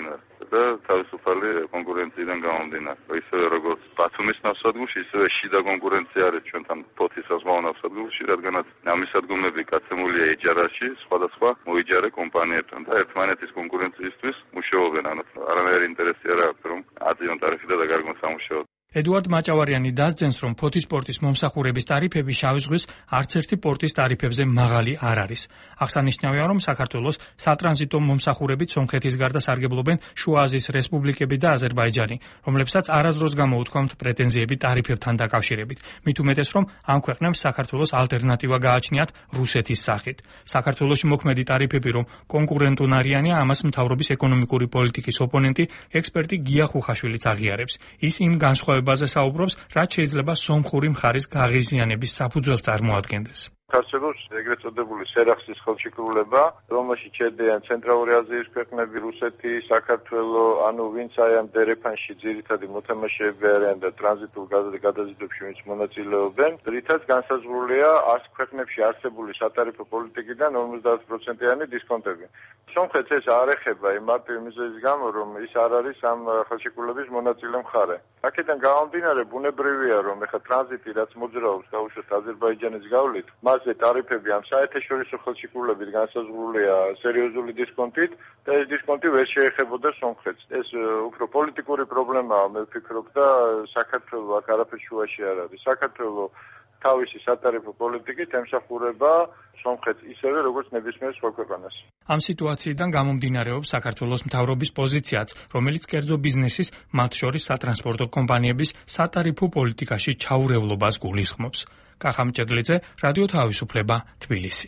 და თავისუფალი კონკურენციიდან გამომდინარე. ისევე როგორც ბათუმის ნავსადგურში, ისევე შიდა კონკურენცია არის ჩვენთან ფოთის საზღვაო ნავსადგურში, რადგანაც ნავსადგურები გაცემულია ეჯარაში სხვადასხვა მოიჯარე კომპანიებთან და ერთმანეთის კონკურენციისთვის მუშაობენ. ანუ არანაირი ინტერესი არ აქვს, რომ აწიონ ტარიფი და დაგარგონ სამუშაო. ედუარდ მაჭავარიანი დასძენს, რომ ფოთის პორტის მომსახურების ტარიფები შავი ზღვის არც ერთი პორტის ტარიფებზე მაღალი არ არის. აღსანიშნავია, რომ საქართველოს სატრანზიტო მომსახურებით სომხეთის გარდა სარგებლობენ შუა აზიის რესპუბლიკები და აზერბაიჯანი, რომლებსაც არასდროს გამოუთქვამთ პრეტენზიები ტარიფებთან დაკავშირებით. მით უმეტეს, რომ ამ ქვეყნებს საქართველოს ალტერნატივა გააჩნიათ რუსეთის სახით. საქართველოში მოქმედი ტარიფები რომ კონკურენტუნარიანია, ამას მთავრობის ეკონომიკური პოლიტიკის ოპონენტი, ექსპერტი გია ხუხაშვილიც აღიარებს. ის იმ განსხვავებაზე ბაზე საუბრობს, რაც შეიძლება სომხური მხარის გაღიზიანების საფუძველს წარმოადგენდეს. არსებობს ეგრეთ წოდებული სერახსის ხელშეკრულება, რომელშიც შედიან ცენტრალური აზიის ქვეყნები, რუსეთი, საქართველო, ანუ ვინც აი ამ დერეფანში ძირითადი მოთამაშეები არიან და ტრანზიტულ გადაზიდვებში ვინც მონაწილეობენ, რითაც განსაზღვრულია არც ქვეყნებში არსებული სატარიფო პოლიტიკიდან ორმოცდაათ პროცენტიანი დისკონტები. სომხეთს ეს არ ეხება იმ მარტივი მიზეზის გამო, რომ ის არ არის ამ ხელშეკრულების მონაწილე მხარე. აქედან გამომდინარე, ბუნებრივია, რომ ეხლა ტრანზიტი რაც მოძრაობს გაუშვათ აზერბაიჯანის გავლით, მასზე ტარიფები ამ საერთაშორისო ხელშეკრულებით განსაზღვრულია სერიოზული დისკონტით და ეს დისკონტი ვერ შეეხებოდა სომხეთს. ეს უფრო პოლიტიკური პრობლემაა, მე ვფიქრობ და საქართველოს აქ არაფერ შუაში არ არის. საქართველოს თავისი სატარიფო პოლიტიკით ემსახურება სომხეთს ისევე როგორც ნებისმიერ სხვა ქვეყანას. ამ სიტუაციიდან გამომდინარეობს საქართველოს მთავრობის პოზიციაც, რომელიც კერძო ბიზნესის, მათ შორის სატრანსპორტო კომპანიების სატარიფო პოლიტიკაში ჩაურევლობას გულისხმობს. კახა მჭედლიძე, რადიო თავისუფლება, თბილისი.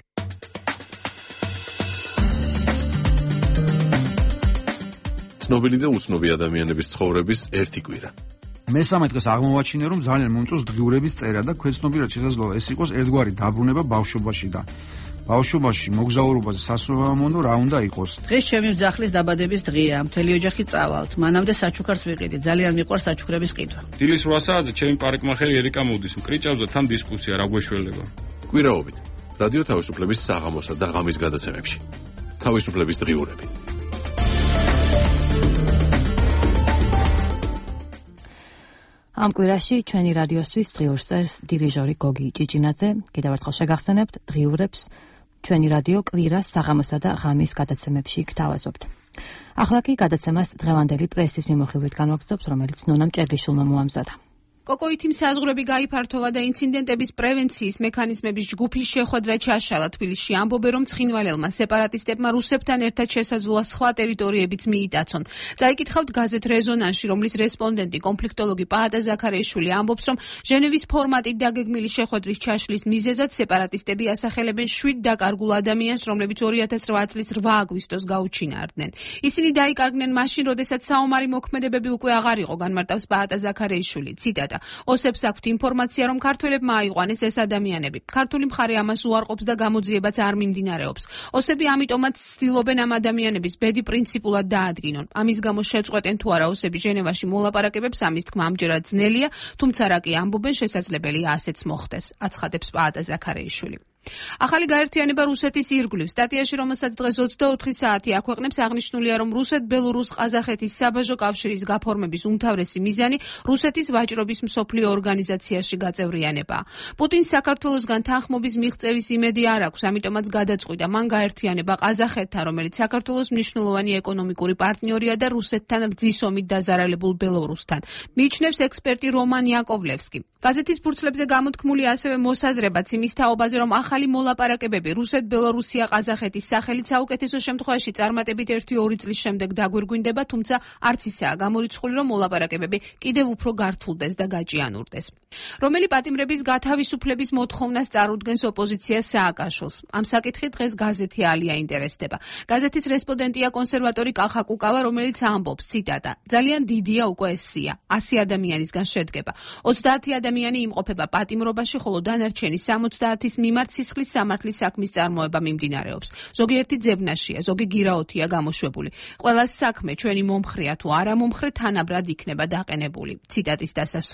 ცნობილი და უცნობი ადამიანების ცხოვრების ერთი კვირა. მესამე დღეს აღმოვაჩინე, რომ ძალიან მომწონს დღიურების წერა და ქვეცნობიერად შესაძლოა ეს იყოს ერთგვარი დაბრუნება ბავშვობაში და ბავშვობაში მოგზაურობაზე სასურველმონო რა უნდა იყოს. დღეს ჩემი მძახლის დაბადების დღეა, მთელი ოჯახი წავალთ. მანამდე საჩუქარს ვიყიდი, ძალიან მიყვარს საჩუქრების ყიდვა. დილის რვა საათზე ჩემი პარიკმახერი ერიკა მოდის, მკრიჭავს და თან დისკუსია რა გვეშველება. კვირაობით რადიო თავისუფლების საღამოსა და ღამის გადაცემებში. თავისუფლების დღიურები. ამ კვირაში ჩვენი რადიოსთვის დღიურს წერს დირიჟორი გოგი ჭიჭინაძე. კიდევ ერთხელ შეგახსენებთ, დღიურებს ჩვენი რადიო კვირას საღამოსა და ღამის გადაცემებში გთავაზობთ. ახლა კი გადაცემას დღევანდელი პრესის მიმოხილვით განვაგრძობთ, რომელიც ნონა მჭედლიშვილმა მოამზადა. კოკოითიმ საზღვრები გაიფართოვა და ინციდენტების პრევენციის მექანიზმების ჯგუფის შეხვედრა ჩაშალა. თბილისში ამბობენ, რომ ცხინვალელმა სეპარატისტებმა რუსებთან ერთად შესაძლოა სხვა ტერიტორიებიც მიიტაცონ. წაიკითხავთ გაზეთ რეზონანსში, რომლის რესპონდენტი კონფლიქტოლოგი პაატა ზაქარიაშვილი ამბობს, რომ ჟენევის ფორმატით დაგეგმილი შეხვედრის ჩაშლის მიზეზად სეპარატისტები ასახელებენ შვიდ დაკარგულ ადამიანს, რომლებიც ორი ათას რვა წლის რვა აგვისტოს გაუჩინარდნენ. ისინი დაიკარგნენ მაშინ, როდესაც საომარი მოქმედებები უკვე აღარ იყო, განმარტავს პაატა ზაქარიაშვილი. ციტატა: ოსებს აქვთ ინფორმაცია, რომ ქართველებმა აიყვანეს ეს ადამიანები. ქართული მხარე ამას უარყოფს და გამოძიებაც არ მიმდინარეობს. ოსები ამიტომაც ცდილობენ ამ ადამიანების ბედი პრინციპულად დაადგინონ. ამის გამო შეწყვეტენ თუ არა ოსები ჟენევაში მოლაპარაკებებს, ამის თქმა ამჯერად ძნელია, თუმცა რა კი ამბობენ, შესაძლებელია ასეც მოხდეს, აცხადებს პაატა ზაქარიაშვილი. ახალი გაერთიანება რუსეთის ირგვლივ. სტატიაში, რომელსაც დღეს ოცდაოთხი საათი აქვეყნებს, აღნიშნულია, რომ რუსეთ-ბელორუს-ყაზახეთის საბაჟო კავშირის გაფორმების უმთავრესი მიზანი რუსეთის ვაჭრობის მსოფლიო ორგანიზაციაში გაწევრიანებაა. პუტინს საქართველოსგან თანხმობის მიღწევის იმედი არ აქვს, ამიტომაც გადაწყვიტა მან გაერთიანება ყაზახეთთან, რომელიც საქართველოს მნიშვნელოვანი ეკონომიკური პარტნიორია და რუსეთთან რძის ომით დაზარალებულ ბელორუსთან. მიიჩნევს ექსპერტი რომან იაკოვლევსკი. გაზეთის ფურცლებზე გამოთქმული ასევე მოსაზრებაც იმის თაობაზე, რომ ახალი მოლაპარაკებები რუსეთ-ბელორუსია-ყაზახეთის სახელით საუკეთესო შემთხვევაში წარმატებით ერთი ორი წლის შემდეგ დაგვირგვინდება, თუმცა არც ისაა გამორიცხული, რომ მოლაპარაკებები კიდევ უფრო გართულდეს და გაჭიანურდეს. რომელი პატიმრების გათავისუფლების მოთხოვნას წარუდგენს ოპოზიცია სააკაშვილს? ამ საკითხით დღეს გაზეთი ალია ინტერესდება. გაზეთის რესპონდენტია კონსერვატორი კახა კუკავა, რომელიც ამბობს, ციტატა: ძალიან დიდია უკვე ეს სია, ასი ადამიანისგან შედგება. ოცდაათი ადამიანი იმყოფება პატიმრობაში, ხოლო დანარჩენი სამოცდაათის მიმართ სისხლის სამართლის საქმის წარმოება მიმდინარეობს. ზოგიერთი ძებნაშია, ზოგი გირაოთია გამოშვებული. ყველას საქმე ჩვენი მომხრეა თუ არა მომხრე თანაბრად იქნება დაყენებული. ციტატის დასასრული.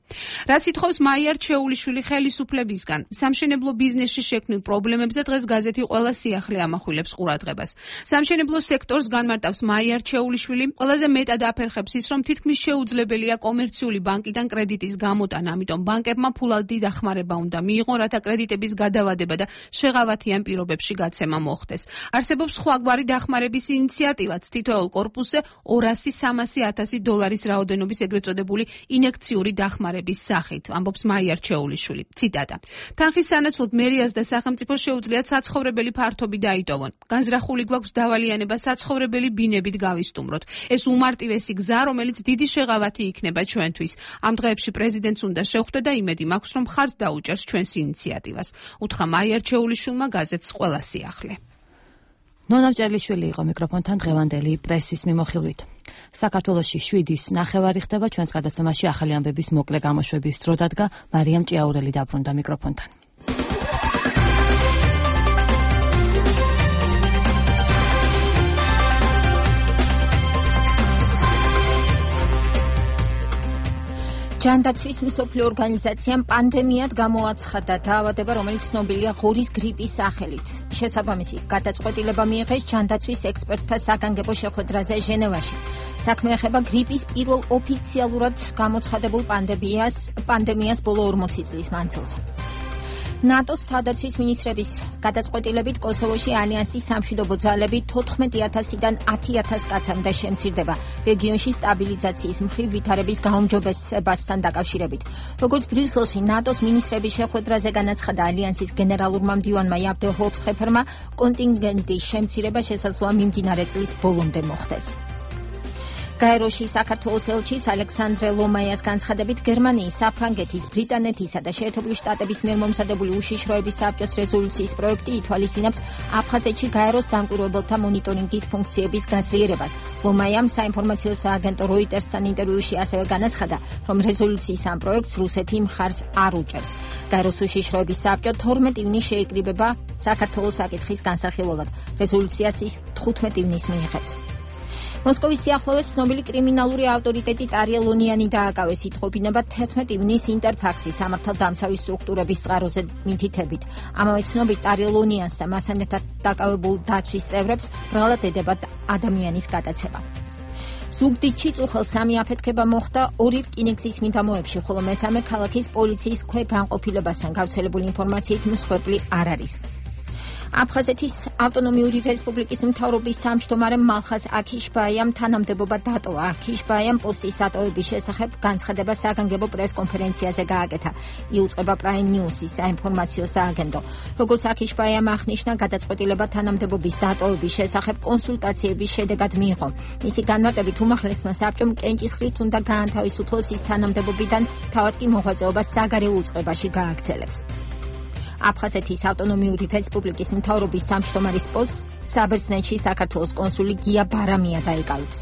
რაც ითხოვს მაია რჩეულიშვილი ხელისუფლებისგან, სამშენებლო ბიზნესში შექმნილ პრობლემებზე დღეს გაზეთი ყველა სიახლე ამახვილებს ყურადღებას. სამშენებლო სექტორს განმარტავს მაია რჩეულიშვილი, ყველაზე მეტად აფერხებს ის, რომ თითქმის შეუძლებელია კომერციული ბანკიდან კრედიტის გამოტანა, ამიტომ ბანკებმა ფულადი დახმარება უნდა მიიღონ, რათა კრედიტების გადავადება და შეღავათიან პირობებში გაცემა მოხდეს. არსებობს სხვაგვარი დახმარების ინიციატივაც, თითოეულ კორპუსზე ორასი სამასი ათასი დოლარის რაოდენობის ეგრეთ წოდებული ინექციური დახმარების სახით, ამბობს მაია რჩეულიშვილი. ციტატა. თანხის სანაცვლოდ მერიას და სახელმწიფოს შეუძლიათ საცხოვრებელი ფართობი დაიტოვონ. განზრახული გვაქვს დავალიანება საცხოვრებელი ბინებით გავისტუმროთ. ეს უმარტივესი გზა, რომელიც დიდი შეღავათი იქნება ჩვენთვის. ამ დღეებში პრეზიდენტს უნდა შეხვდე და იმედი მაქვს, რომ ხარს დაუჭერს ჩვენს ინიციატივას. უთხრა მაია რჩეულიშვილმა გაზეთს ყველა სიახლე. ნონა ჭერლიშვილი იყო მიკროფონთან დღევანდელი პრესის მიმოხილვით. საქართველოში შვიდის ნახევარი ხდება, ჩვენს გადაცემაში ახალი ამბების მოკლე გამოშვების დრო დადგა, მარიამ ჭიაურელი დაბრუნდა მიკროფონთან. ჯანდაცვის მსოფლიო ორგანიზაციამ პანდემიად გამოაცხადა დაავადება, რომელიც ცნობილია ღორის გრიპის სახელით. შესაბამისი გადაწყვეტილება მიიღეს ჯანდაცვის ექსპერტთა საგანგებო შეხვედრაზე ჟენევაში. საქმე ეხება გრიპის პირველ ოფიციალურად გამოცხადებულ პანდემიას, პანდემიას ბოლო ორმოცი წლის მანძილზე. ნატოს თავდაცვის მინისტრების გადაწყვეტილებით კოსოვოში ალიანსის სამშვიდობო ძალები თოთხმეტი ათასიდან ათი ათას კაცამდე შემცირდება რეგიონში სტაბილიზაციის მხრივ ვითარების გაუმჯობესებასთან დაკავშირებით. როგორც ბრიუსელში ნატოს მინისტრების შეხვედრაზე განაცხადა ალიანსის გენერალურმა მდივანმა იაბდე ჰოფსხეფერმა, კონტინგენტის შემცირება შესაძლოა მიმდინარე წლის ბოლომდე მოხდეს. გაეროში საქართველოს ელჩის ალექსანდრე ლომაიას განცხადებით გერმანიის, საფრანგეთის, ბრიტანეთისა და შეერთებული შტატების მიერ მომზადებული უშიშროების საბჭოს რეზოლუციის პროექტი ითვალისწინებს აფხაზეთში გაეროს დამკვირვებელთა მონიტორინგის ფუნქციების გაძლიერებას. ლომაიამ საინფორმაციო სააგენტო როიტერსთან ინტერვიუში ასევე განაცხადა, რომ რეზოლუციის ამ პროექტს რუსეთი მხარს არ უჭერს. გაეროს უშიშროების საბჭო თორმეტი ივნის შეიკრიბება საქართველოს საკითხის განსახილველად. რეზოლუციას ის თხუთმეტი ივნის მიიღებს. მოსკოვის სიახლოვეს ცნობილი კრიმინალური ავტორიტეტი ტარია ლონიანი დააკავეს, ითხოვინება თერთმეტი ივნის ინტერფაქსი სამართალდამცავი სტრუქტურების წყაროზე მითითებით. ამავე ცნობით ტარია ლონიანს და მასთან ერთად დაკავებულ დაცვის წევრებს ბრალად ედებათ ადამიანის გადაცემა. ზუგდიდში წუხელ სამი აფეთქება მოხდა ორი რკინიგზის მიდამოებში, ხოლო მესამე ქალაქის პოლიციის ქვეგანყოფილებასთან გავრცელებული ინფორმაციით მსხვერპლი არ არის. აფხაზეთის ავტონომიური რესპუბლიკის მთავრობის სამმჯდომარე მალხაზ აქიშბაიამ თანამდებობა დატოვა. აქიშბაიამ პოსტის დატოვების შესახებ განცხადება საგანგებო პრესკონფერენციაზე გააკეთა. იუწყება პრაიმ ნიუსის საინფორმაციო სააგენტო. როგორც აქიშბაიამ აღნიშნა, გადაწყვეტილება თანამდებობის დატოვების შესახებ კონსულტაციების შედეგად მიიღო. მისი განმარტებით უმაღლესმა საბჭომ კენჭისყრით უნდა გაანთავისუფლოს ის თანამდებობიდან, თავად კი მოღვაწეობას საგარეო უწყებაში გააგრძელებს. აფხაზეთის ავტონომიური რესპუბლიკის მთავრობის თავმჯდომარის პოსტს საბერძნეთში საქართველოს კონსული გია ბარამია დაიკავებს.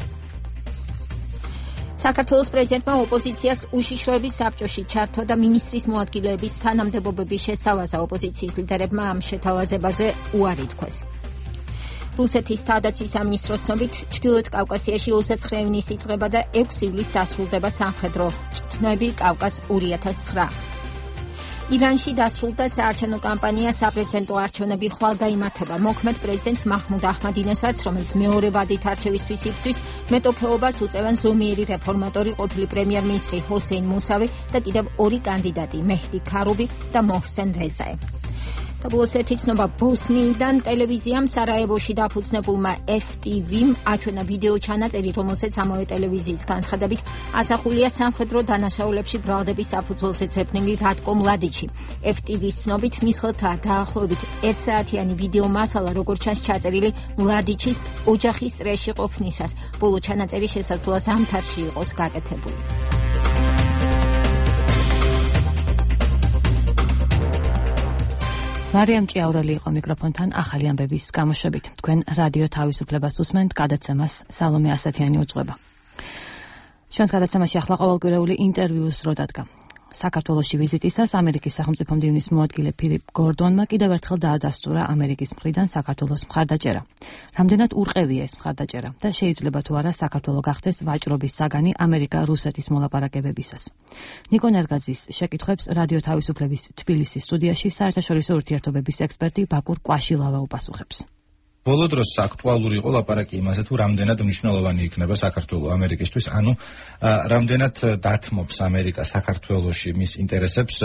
საქართველოს პრეზიდენტმა ოპოზიციას უშიშროების საბჭოში ჩართვა და მინისტრის მოადგილეების თანამდებობების შესთავაზა. ოპოზიციის ლიდერებმა ამ შეთავაზებაზე უარი თქვეს. რუსეთის თავდაცვის სამინისტროს ცნობით, ჩრდილოეთ კავკასიაში ოცდაცხრე ივნის იწყება და ექვსი ივლისს დასრულდება სამხედრო ჭრთნები კავკას ორი ათას ცხრა. ირანში დასრულდა საარჩევნო კამპანია, საპრეზიდენტო არჩევნები ხვალ გაიმართება. მოქმედ პრეზიდენტს მაჰმუდ აჰმადინესაც, რომელიც მეორე ვადით არჩევისთვის იბრძვის, მეტოქეობას უწევენ ზომიერი რეფორმატორი, ყოფილი პრემიერ-მინისტრი ჰოსეინ მუსავი და კიდევ ორი კანდიდატი, მეჰდი ქარუბი და მოჰსენ რეზაი. საბოლოოს ერთი ცნობა ბოსნიიდან. ტელევიზიამ სარაევოში დაფუძნებულმა ეფ ტი ვიმ აჩვენა ვიდეო ჩანაწერი, რომელზეც ამავე ტელევიზიის განცხადებით ასახულია სამხედრო დანაშაულებში ბრალდების საფუძველზე ძებნილი რატკო მლადიჩი. ეფ ტი ვის ცნობით, მის ხელთაა დაახლოებით ერთსაათიანი ვიდეო მასალა, როგორც ჩანს ჩაწერილი მლადიჩის ოჯახის წრეში ყოფნისას. ბოლო ჩანაწერი შესაძლოა ზამთარში იყოს გაკეთებული. მარიამ ჭიაურელი იყო მიკროფონთან ახალი ამბების გამოშვებით. თქვენ რადიო თავისუფლებას უსმენთ, გადაცემას სალომე ასათიანი უძღვება. ჩვენს გადაცემაში ახლა ყოველკვირეული ინტერვიუს დრო დადგა. საქართველოში ვიზიტისას ამერიკის სახელმწიფო მდივნის მოადგილე ფილიპ გორდონმა კიდევ ერთხელ დაადასტურა ამერიკის მხრიდან საქართველოს მხარდაჭერა. რამდენად ურყევია ეს მხარდაჭერა და შეიძლება თუ არა საქართველო გახდეს ვაჭრობის საგანი ამერიკა-რუსეთის მოლაპარაკებებისას. ნიკო ნერგაძის შეკითხვებს რადიო თავისუფლების თბილისის სტუდიაში საერთაშორისო ურთიერთობების ექსპერტი ბაკურ კვაშილავა უპასუხებს. ბოლო დროს აქტუალური იყო ლაპარაკი იმაზე, თუ რამდენად მნიშვნელოვანი იქნება საქართველო ამერიკისთვის, ანუ რამდენად დათმობს ამერიკა საქართველოში მის ინტერესებს,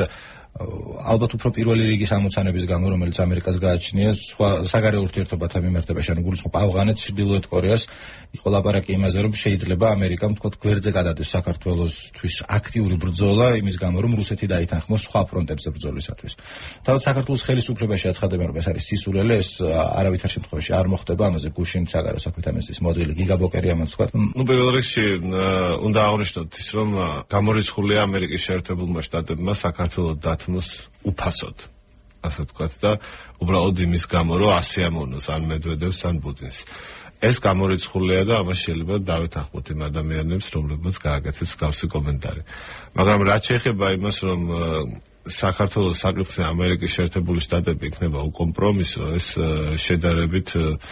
ალბათ უფრო პირველი რიგის ამოცანების გამო, რომელიც ამერიკას გააჩნია სხვა საგარეო ურთიერთობათა მიმართებაში, ანუ გულისხმობ ავღანეთს, ჩრდილოეთ კორეას, იყო ლაპარაკი იმაზე, რომ შეიძლება ამერიკამ თქვათ გვერდზე გადადეს საქართველოსთვის აქტიური ბრძოლა იმის გამო, რომ რუსეთი დაითანხმოს სხვა ფრონტებზე ბრძოლისათვის. თავად საქართველოს ხელისუფლებაში აცხადებენ, რომ ეს არის სისულელე, ეს არავითარ შემთხვევაში არ მოხდება, ამაზე გუშინ საგარეო საქმეთა მინისტრის მოადგილე გიგა ბოკერი ამას თქვა. ნუ პირველ რიგში უნდა აღნიშნოთ ის, რომ გამორიცხულია ამერიკის შეერთებულმა შტატებმა საქართველოს დათმოს უფასოდ, ასე ვთქვათ, და უბრალოდ იმის გამო, რომ ასიამოვნოს ან მედვედევს, ან პუტინს. ეს გამორიცხულია და ამას შეიძლება დავეთანხმოთ იმ ადამიანებს, რომლებიც გააკეთებს გავსი კომენტარი. მაგრამ რაც შეეხება იმას, რომ საქართველოს საკითხზე ამერიკის შეერთებული შტატები იქნება უკომპრომისო, ეს შედარებით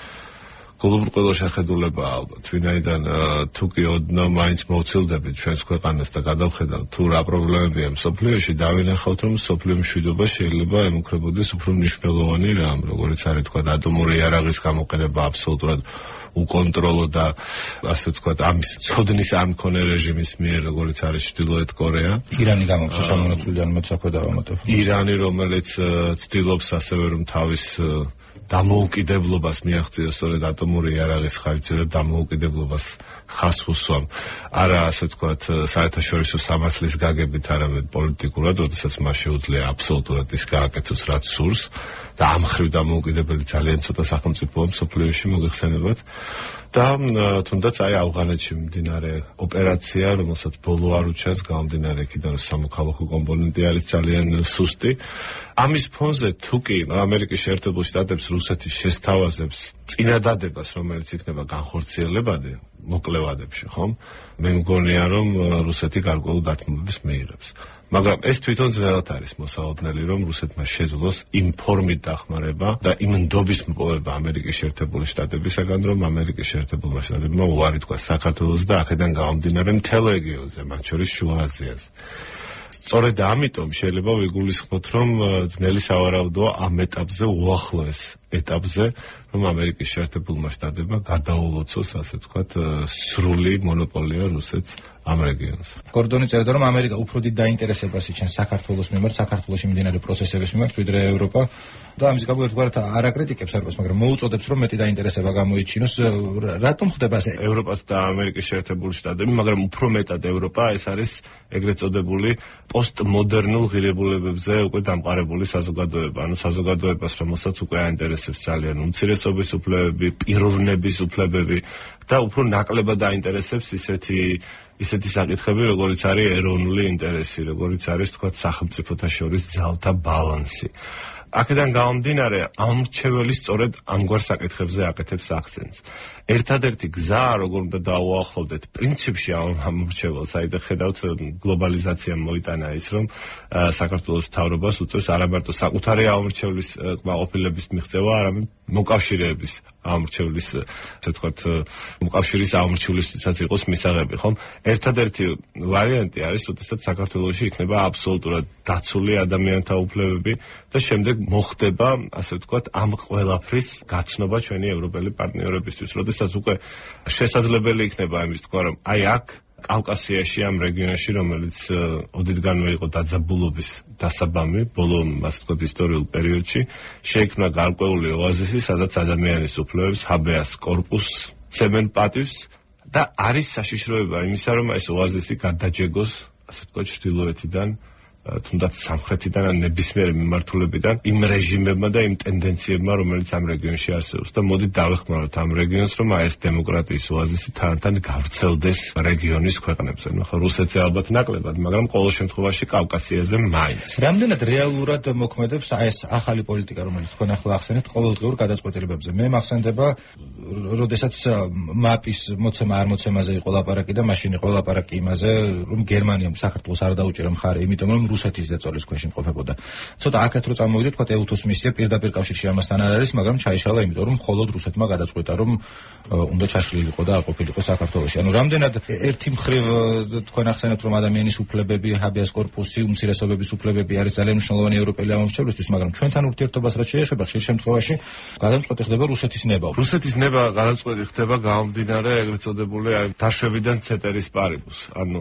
გულუბრყვილო შეხედულება ალბათ, ვინაიდან თუ კი ოდნავ მაინც მოვცილდებით ჩვენს ქვეყანას და გადავხედავთ თუ რა პრობლემებია მსოფლიოში, დავინახავთ, რომ მსოფლიო მშვიდობა შეიძლება ემუქრებოდეს უფრო მნიშვნელოვანი რამ, როგორც არის თქვა ატომური იარაღის გამოყენება აბსოლუტურად უკონტროლო და ასე ვთქვათ, ამის ცოდნის არ მქონე რეჟიმის მიერ, როგორც არის ჩრდილოეთ კორეა. ირანი გამოდის შემონათვლიდან მოწაკვედავამატებ. ირანი, რომელიც ცდილობს ასევე რომ თავის დამოუკიდებლობას მიაღწიოს სწორედ ატომური იარაღის ხარჯზე და დამოუკიდებლობას ხაზს უსვამ. არა ასე ვთქვათ, საერთაშორისო სამართლის გაგებით, არამედ პოლიტიკურად, როდესაც მას შეუძლია აბსოლუტურად ის გააკეთოს, რაც სურს და ამ მხრივ დამოუკიდებელი ძალიან ცოტა სახელმწიფოა მსოფლიოში მოგეხსენებათ. და თუნდაც აი ავღანეთში მიმდინარე ოპერაცია, რომელსაც ბოლო არ უჩანს, გამომდინარე იქიდან, რომ სამოქალაქო კომპონენტი არის ძალიან სუსტი. ამის ფონზე თუ კი ამერიკის შეერთებულ შტატებს რუსეთი შესთავაზებს წინადადებას, რომელიც იქნება განხორციელებადი მოკლევადებში, ხომ? მე მგონია, რომ რუსეთი გარკვეულ დათმობებს მიიღებს. მაგრამ ეს თვითონ ძნელად არის მოსაოდნელი, რომ რუსეთმა შეძლოს იმ ფორმით დახმარება და იმ ნდობის მოპოვება ამერიკის შეერთებული შტატებისაგან, რომ ამერიკის შეერთებულმა შტატებმა უარი თქვა საქართველოს და აქედან გამომდინარე მთელ რეგიონზე, მათ შორის შუა აზიას. სწორედ ამიტომ შეიძლება ვიგულისხმოთ, რომ ძნელი სავარაუდოა ამ ეტაპზე, უახლოეს ეტაპზე, რომ ამერიკის შეერთებულმა შტატებმა გადაულოცოს, ასე ვთქვათ, სრული მონოპოლია რუსეთს ამ რეგიონს. გორდონი წერდა, რომ ამერიკა უფრო დიდ დაინტერესებას იჩენს საქართველოს მიმართ, საქართველოში მიმდინარე პროცესების მიმართ, ვიდრე ევროპა და ამის გამო ერთგვარად არ აკრიტიკებს ევროპას, მაგრამ მოუწოდებს, რომ მეტი დაინტერესება გამოიჩინოს. რატომ ხდება ეს? ევროპას და ამერიკის შეერთებული შტატები, მაგრამ უფრო მეტად ევროპა, ეს არის ეგრეთ წოდებული პოსტმოდერნულ ღირებულებებზე უკვე დამყარებული საზოგადოება, ანუ საზოგადოებას, რომელსაც უკვე აინტერესებს ძალიან უმცირესობის უფლებები, პიროვნების უფლებები და უფრო ნაკლებად აინტერესებს ისეთი ისეთი საკითხები, როგორც არის ეროვნული ინტერესი, როგორც არის თქვა სახელმწიფოთა შორის ძალთა ბალანსი. აქედან გამომდინარე, ამრჩეველი სწორედ ამგვარ საკითხებზე აკეთებს აქცენტს. ერთადერთი გზა, როგორ უნდა დაუახლოვდეთ პრინციპში ამ ამრჩეველს, აი და ხედავთ გლობალიზაციამ მოიტანა ის, რომ საქართველოს მთავრობას უწევს არა მარტო საკუთარი ამრჩევლის კმაყოფილების მიღწევა, არამედ მოკავშირეების ამრჩევლის, ასე ვთქვათ, მოკავშირის ამრჩევლისთვისაც იყოს მისაღები, ხომ? ერთადერთი ვარიანტი არის, როდესაც საქართველოში იქნება აბსოლუტურად დაცული ადამიანთა უფლებები და შემდეგ მოხდება, ასე ვთქვათ, ამ ყველაფრის გაცნობა ჩვენი ევროპელი პარტნიორებისთვის, როდესაც უკვე შესაძლებელი იქნება იმის თქვა, რომ აი აქ კავკასიაში ამ რეგიონში, რომელიც ოდითგანვე იყო დაძაბულობის დასაბამი, ბოლო, ასე ვთქვათ, ისტორიულ პერიოდში, შეიქმნა გარკვეული ოაზისი, სადაც ადამიანის უფლებებს habeas corpus ცემენ პატივს და არის საშიშროება იმისა, რომ ეს ოაზისი გადაჯეგოს, ასე ვთქვათ, ჩრდილოეთიდან თუნდაც სამხრეთიდან ან ნებისმიერი მიმართულებიდან იმ რეჟიმებმა და იმ ტენდენციებმა, რომელიც ამ რეგიონში არსებობს და მოდით დავეხმაროთ ამ რეგიონს, რომ აი ეს დემოკრატიის ოაზისი თანთან გავრცელდეს რეგიონის ქვეყნებზე. ნუ ხო რუსეთზე ალბათ ნაკლებად, მაგრამ ყოველ შემთხვევაში კავკასიაზე მაინც. რამდენად რეალურად მოქმედებს აი ეს ახალი პოლიტიკა, რომელიც თქვენ ახლა ახსენეთ ყოველდღიურ გადაწყვეტილებებზე? მე მახსენდება, როდესაც მაპის მოცემა არ მოცემაზე იყო ლაპარაკი და მაშინ იყო ლაპარაკი იმაზე, რომ გერმანიამ საქართველოს არ დაუჭერა მხარე, იმიტომ რომ რუსეთის ზეწოლის ქვეშ იმყოფებოდა. ცოტა აქეთ რო წამოვიდეთ, თქვა ეუთოს მისია პირდაპირ კავშირში ამასთან არ არის, მაგრამ ჩაიშალა, იმიტომ რომ მხოლოდ რუსეთმა გადაწყვეტა, რომ უნდა ჩაშლილიყო და არ ყოფილიყო საქართველოში. ანუ რამდენად ერთი მხრივ თქვენ ახსენეთ, რომ ადამიანის უფლებები, habeas corpus-ი, უმცირესობების უფლებები არის ძალიან მნიშვნელოვანი ევროპელი ამომრჩევლისთვის, მაგრამ ჩვენთან ურთიერთობას რაც შეეხება, ხშირ შემთხვევაში გადამწყვეტი ხდება რუსეთის ნება. რუსეთის ნება გადამწყვეტი ხდება გამომდინარე ეგრეთ წოდებული აი დაშვებიდან ცეტერის პარიბუს. ანუ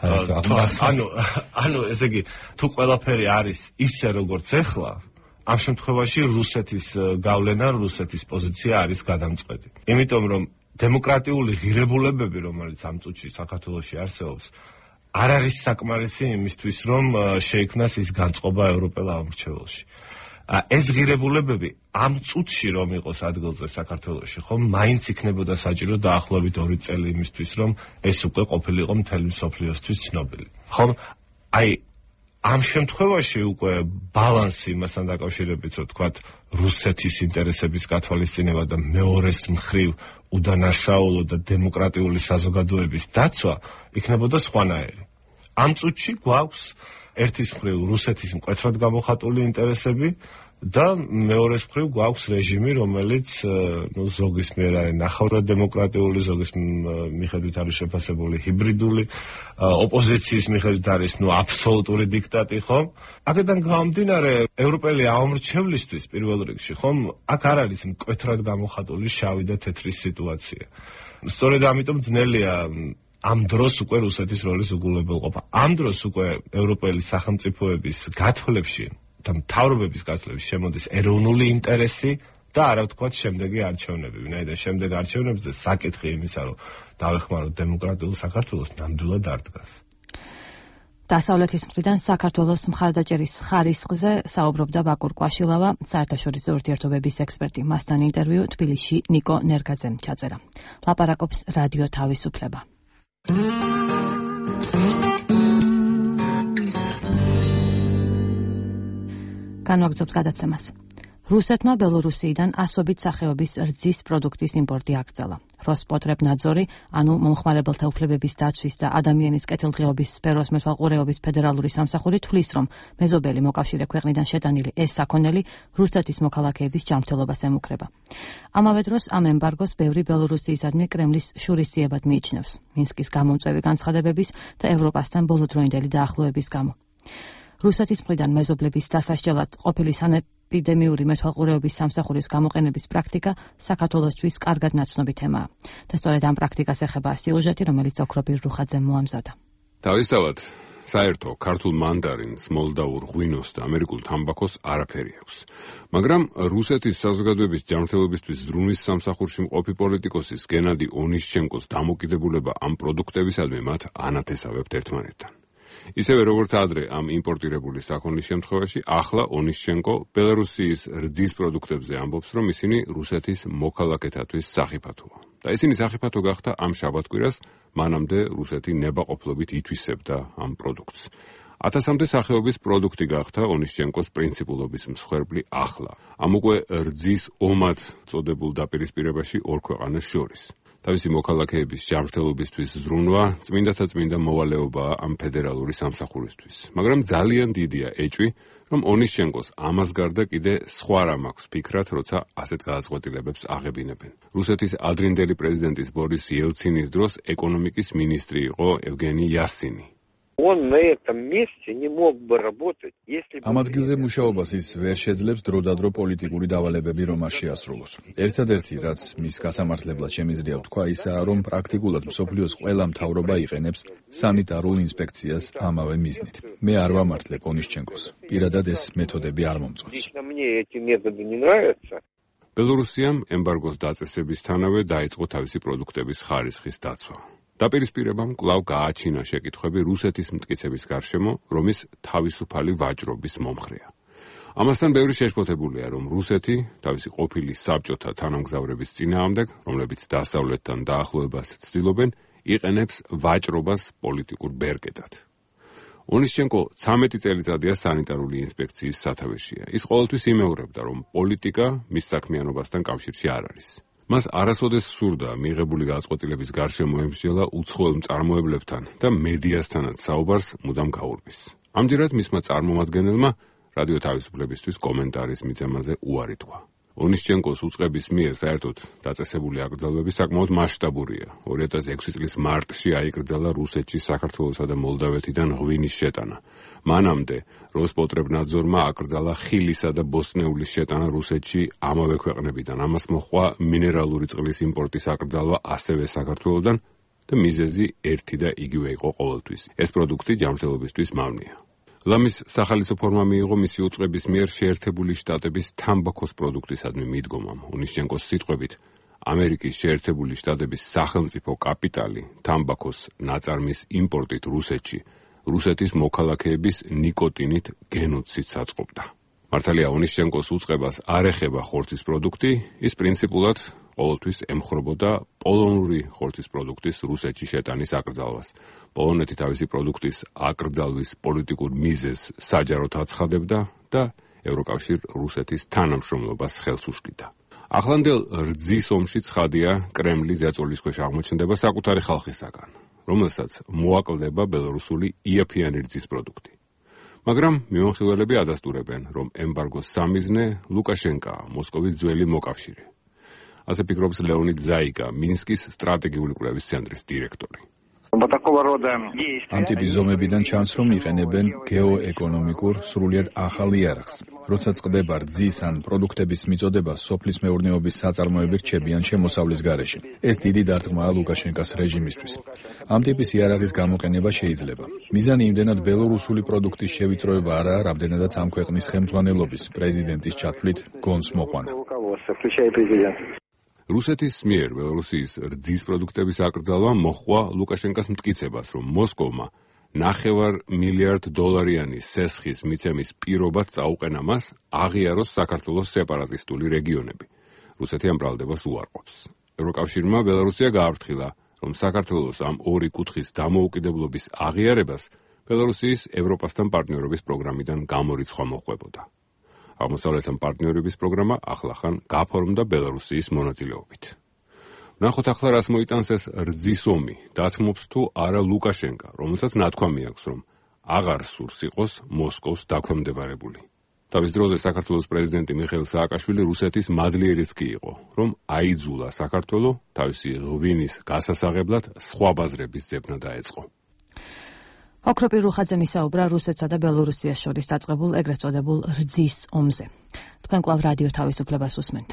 ანუ ანუ ესე იგი თუ ყველაფერი არის ისე როგორც ეხლა, ამ შემთხვევაში რუსეთის გავლენა, რუსეთის პოზიცია არის გადამწყვეტი. იმიტომ რომ დემოკრატიული ღირებულებები, რომელიც ამ წუთში საქართველოში არსებობს, არ არის საკმარისი იმისთვის, რომ შეიქმნას ის განწყობა ევროპელ ამორჩეველში. ეს ღირებულებები ამ წუთში რომ იყოს ადგილზე საქართველოში, ხომ მაინც იქნებოდა საჭირო დაახლოებით ორი წელი იმისთვის, რომ ეს უკვე ყოფილიყო მთელი მსოფლიოსთვის ცნობილი. ხომ აი ამ შემთხვევაში უკვე ბალანსი იმასთან დაკავშირებით, რომ თქვათ რუსეთის ინტერესების გათვალისწინება და მეორეს მხრივ უდანაშაულო და დემოკრატიული საზოგადოების დაცვა იქნებოდა სხვანაირი. ამ წუთში გვაქვს ერთის მხრივ რუსეთის მკვეთრად გამოხატული ინტერესები და მეორეს მხრივ გვაქვს რეჟიმი, რომელიც ნუ ზოგის მიერ არის ნახევრად დემოკრატიული, ზოგის მიხედვით არის შეფასებული ჰიბრიდული, ოპოზიციის მიხედვით არის ნუ აბსოლუტური დიქტატი, ხომ? აქედან გამომდინარე, ევროპელი ამომრჩევლისთვის პირველ რიგში, ხომ, აქ არ არის მკვეთრად გამოხატული შავი და თეთრი სიტუაცია. სწორედ ამიტომ ძნელია ამ დროს უკვე რუსეთის როლის უგულებელყოფა. ამ დროს უკვე ევროპელი სახელმწიფოების გათვლებში და მთავრობების გათვლებში შემოდის ეროვნული ინტერესი და არა ვთქვათ შემდეგი არჩევნები. ვინაიდან შემდეგ არჩევნებზე საკითხი იმისა, რომ დავეხმაროთ დემოკრატიულ საქართველოს, ნამდვილად არ დგას. დასავლეთის მხრიდან საქართველოს მხარდაჭერის ხარისხზე საუბრობდა ბაკურ კვაშილავა, საერთაშორისო ურთიერთობების ექსპერტი. მასთან ინტერვიუ თბილისში ნიკო ნერგაძემ ჩაწერა. ლაპარაკობს რადიო თავისუფლება. განვაგრძობთ გადაცემას. რუსეთმა ბელორუსიიდან ასობით სახეობის რძის პროდუქტის იმპორტი აკრძალა. როსპოტრებნაძორი, ანუ მომხმარებელთა უფლებების დაცვის და ადამიანის კეთილდღეობის სფეროს მეთვალყურეობის ფედერალური სამსახური თვლის, რომ მეზობელი მოკავშირე ქვეყნიდან შეტანილი ეს საქონელი რუსეთის მოქალაქეების ჯანმრთელობას ემუქრება. ამავე დროს ამ ემბარგოს ბევრი ბელორუსიისადმი კრემლის შურისძიებად მიიჩნევს, მინსკის გამომწვევი განცხადებების და ევროპასთან ბოლოდროინდელი დაახლოების გამო. რუსეთის მხრიდან მეზობლების დასასჯელად ყოფილი სანეპიდემიური მეთვალყურეობის სამსახურის გამოყენების პრაქტიკა საქართველოსთვის კარგად ნაცნობი თემაა. და სწორედ ამ პრაქტიკას ეხება სიუჟეტი, რომელიც ოქრობირ რუხაძემ მოამზადა. თავისთავად, საერთო ქართულ მანდარინს, მოლდაურ ღვინოს და ამერიკულ თამბაქოს არაფერი აქვს. მაგრამ რუსეთის საზოგადოების ჯანმრთელობისთვის ზრუნვის სამსახურში მყოფი პოლიტიკოსის გენადი ონიშჩენკოს დამოკიდებულება ამ პროდუქტებისადმი მათ ანათესავებთ ერთმანეთთან. ისევე როგორც ადრე ამ იმპორტირებული საქონლის შემთხვევაში, ახლა ონიშჩენკო ბელარუსიის რძის პროდუქტებზე ამბობს, რომ ისინი რუსეთის მოქალაქეთათვის სახიფათოა. და ისინი სახიფათო გახდა ამ შაბათკვირას, მანამდე რუსეთი ნებაყოფლობით ითვისებდა ამ პროდუქტს. ათასამდე სახეობის პროდუქტი გახდა ონიშჩენკოს პრინციპულობის მსხვერპლი ახლა. ამ უკვე რძის ომად წოდებულ დაპირისპირებაში ორ ქვეყანას შორის. თავისი მოქალაქეების ჯანმრთელობისთვის ზრუნვა წმინდათა წმინდა მოვალეობაა ამ ფედერალური სამსახურისთვის. მაგრამ ძალიან დიდია ეჭვი, რომ ონიშჩენკოს ამას გარდა კიდე სხვა რამ აქვს ფიქრად, როცა ასეთ გადაწყვეტილებებს აღებინებენ. რუსეთის ადრინდელი პრეზიდენტის ბორის იელცინის დროს ეკონომიკის მინისტრი იყო ევგენი იასინი. ამ ადგილზე მუშაობას ის ვერ შეძლებს დროდადრო პოლიტიკური დავალებები რომ არ შეასრულოს. ერთადერთი, რაც მის გასამართლებლად შემიძლია ვთქვა, ისაა, რომ პრაქტიკულად მსოფლიოს ყველა მთავრობა იყენებს სანიტარულ ინსპექციას ამავე მიზნით. მე არ ვამართლებ ონიშჩენკოს. პირადად ეს მეთოდები არ მომწონს. ბელორუსიამ ემბარგოს დაწესებისთანავე დაიწყო თავისი პროდუქტების ხარისხის დაცვა. დაპირისპირებამ კვლავ გააჩინა შეკითხვები რუსეთის მტკიცების გარშემო, რომის თავისუფალი ვაჭრობის მომხრეა. ამასთან ბევრი შეშფოთებულია, რომ რუსეთი თავისი ყოფილი საბჭოთა თანამგზავრების წინააღმდეგ, რომლებიც დასავლეთთან დაახლოებას ცდილობენ, იყენებს ვაჭრობას პოლიტიკურ ბერკეტად. ონისჩენკო ცამეტი წელიწადია სანიტარული ინსპექციის სათავეშია. ის ყოველთვის იმეორებდა, რომ პოლიტიკა მის საქმიანობასთან კავშირში არ არის. მას არასოდეს სურდა მიღებული გადაწყვეტილების გარშემო ემსჯელა უცხოელ მწარმოებლებთან და მედიასთანაც საუბარს მუდამ გაურბის. ამჯერად მისმა წარმომადგენელმა რადიო თავისუფლებისთვის კომენტარის მიცემაზე უარი თქვა. ონისჩენკოს უწყების მიერ საერთოდ დაწესებული აკრძალვები საკმაოდ მასშტაბურია. ორი ათას ექვსი წლის მარტში აიკრძალა რუსეთში, საქართველოსა და მოლდავეთიდან ღვინის შეტანა. მანამდე როსპოტრებნაძორმა აკრძალა ხილისა და ბოსტნეულის შეტანა რუსეთში ამავე ქვეყნებიდან. ამას მოჰყვა მინერალური წყლის იმპორტის აკრძალვა ასევე საქართველოსდან და მიზეზი ერთი და იგივე იყო ყოველთვის. ეს პროდუქტი ჯანმრთელობისთვის მავნეა. ლამის სახალისო ფორმა მიიღო მისი უწყების მიერ შეერთებული შტატების თამბაქოს პროდუქტისადმი მიდგომამ. ონისჩენკოს სიტყვებით, ამერიკის შეერთებული შტატების სახელმწიფო კაპიტალი თამბაქოს ნაწარმის იმპორტით რუსეთში, რუსეთის მოქალაქეების ნიკოტინით გენოციდს აწყობდა. მართალია ონისჩენკოს უწყებას არ ეხება ხორცის პროდუქტი, ის პრინციპულად ყოველთვის ემხრობოდა პოლონური ხორცის პროდუქტის რუსეთში შეტანის აკრძალვას. პოლონეთი თავისი პროდუქტის აკრძალვის პოლიტიკურ მიზეზს საჯაროდ აცხადებდა და ევროკავშირ რუსეთის თანამშრომლობას ხელს უშლიდა. ახლანდელ რძის ომში ცხადია, კრემლი ზეწოლის ქვეშ აღმოჩნდება საკუთარი ხალხისაგან, რომელსაც მოაკლდება ბელორუსული იაფიანი რძის პროდუქტი. მაგრამ მიმოხილველები ადასტურებენ, რომ ემბარგოს სამიზნე ლუკაშენკაა, მოსკოვის ძველი მოკავშირე. ასე ფიქრობს ლეონიდ ზაიკა, მინსკის სტრატეგიული კვლევის ცენტრის დირექტორი. ამ ტიპის ზომებიდან ჩანს, რომ იყენებენ გეოეკონომიკურ სრულიად ახალ იარაღს. როცა წყდება რძის ან პროდუქტების მიწოდება სოფლის მეურნეობის საწარმოები რჩებიან შემოსავლის გარეშე. ეს დიდი დარტყმაა ლუკაშენკას რეჟიმისთვის. ამ ტიპის იარაღის გამოყენება შეიძლება. მიზანი იმდენად ბელორუსული პროდუქტის შევიწროება არაა, რამდენადაც ამ ქვეყნის ხელმძღვანელობის პრეზიდენტის ჩათვლით გონს მოყვანა. რუსეთის მიერ ბელორუსიის რძის პროდუქტების აკრძალვა მოჰყვა ლუკაშენკას მტკიცებას, რომ მოსკოვმა ნახევარ მილიარდ დოლარიანი სესხის მიცემის პირობად წაუყენა მას აღიაროს საქართველოს სეპარატისტული რეგიონები. რუსეთი ამ ბრალდებას უარყოფს. ევროკავშირმა ბელორუსია გააფრთხილა, რომ საქართველოს ამ ორი კუთხის დამოუკიდებლობის აღიარებას ბელორუსიის ევროპასთან პარტნიორობის პროგრამიდან გამორიცხვა მოჰყვებოდა. აღმოსავლეთთან პარტნიორების პროგრამა ახლახან გაფორმდა ბელორუსიის მონაწილეობით. ვნახოთ ახლა რას მოიტანს ეს რძის ომი, დათმობს თუ არა ლუკაშენკა, რომელსაც ნათქვამი აქვს, რომ აღარ სურს იყოს მოსკოვს დაქვემდებარებული. თავის დროზე საქართველოს პრეზიდენტი მიხეილ სააკაშვილი რუსეთის მადლიერიც კი იყო, რომ აიძულა საქართველო თავისი ღვინის გასასაღებლად სხვა ბაზრების ძებნა დაეწყო. ოქროპირ რუხაძემ ისაუბრა რუსეთსა და ბელორუსიას შორის დაწყებულ ეგრეთ წოდებულ რძის ომზე. თქვენ კვლავ რადიო თავისუფლებას უსმენთ.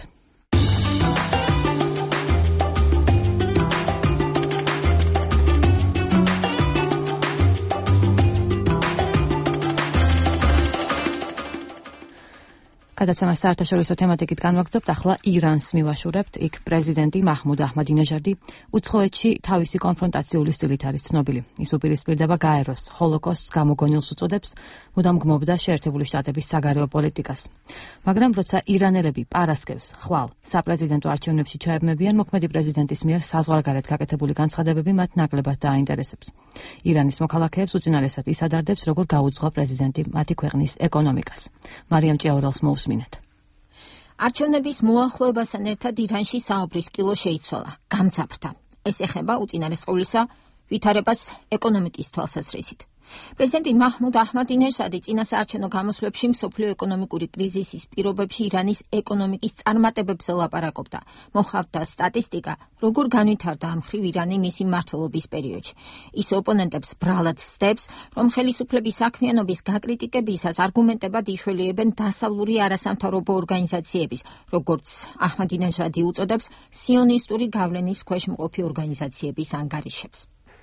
გადაცემას საერთაშორისო თემატიკით განვაგრძობთ, ახლა ირანს მივაშურებთ. იქ პრეზიდენტი მაჰმუდ აჰმადინეჟადი უცხოეთში თავისი კონფრონტაციული სტილით არის ცნობილი. ის უპირისპირდება გაეროს ჰოლოკოსტს გამოგონილს უწოდებს, მუდამ გმობდა შეერთებული შტატების საგარეო პოლიტიკას. მაგრამ როცა ირანელები პარასკევს ხვალ საპრეზიდენტო არჩევნებში ჩაებმებიან, მოქმედი პრეზიდენტის მიერ საზღვარგარეთ გაკეთებული განცხადებები მათ ნაკლებად დააინტერესებს. ირანის მოქალაქეებს უწინარესად ის ადარდებს, როგორ გაუძღვა პრეზიდენტი მათი ქვეყნის ეკონომიკას. მარიამ ჭიაურელს მოусმინეთ. არჩევნების მოახლოებასთან ერთად ირანში საუბრის კილო შეიცვალა, გამძაფრდა. ეს ეხება უწინარეს ყოვლისა ვითარებას ეკონომიკის თვალსაზრისით. პრეზიდენტი მაჰმუდ აჰმადინეჟადი წინა საარჩევნო გამოსვლებში მსოფლიო ეკონომიკური კრიზისის პირობებში ირანის ეკონომიკის წარმატებებზე ლაპარაკობდა. მოჰყავდა სტატისტიკა, როგორ განვითარდა ამ მხრივ ირანი მისი მმართველობის პერიოდში. ის ოპონენტებს ბრალად სდებს, რომ ხელისუფლების საქმიანობის გაკრიტიკებისას არგუმენტებად იშველიებენ დასავლური არასამთავრობო ორგანიზაციების, როგორც აჰმადინეჟადი უწოდებს, სიონისტური გავლენის ქვეშ მყოფი ორგანიზაციების ანგარიშებს.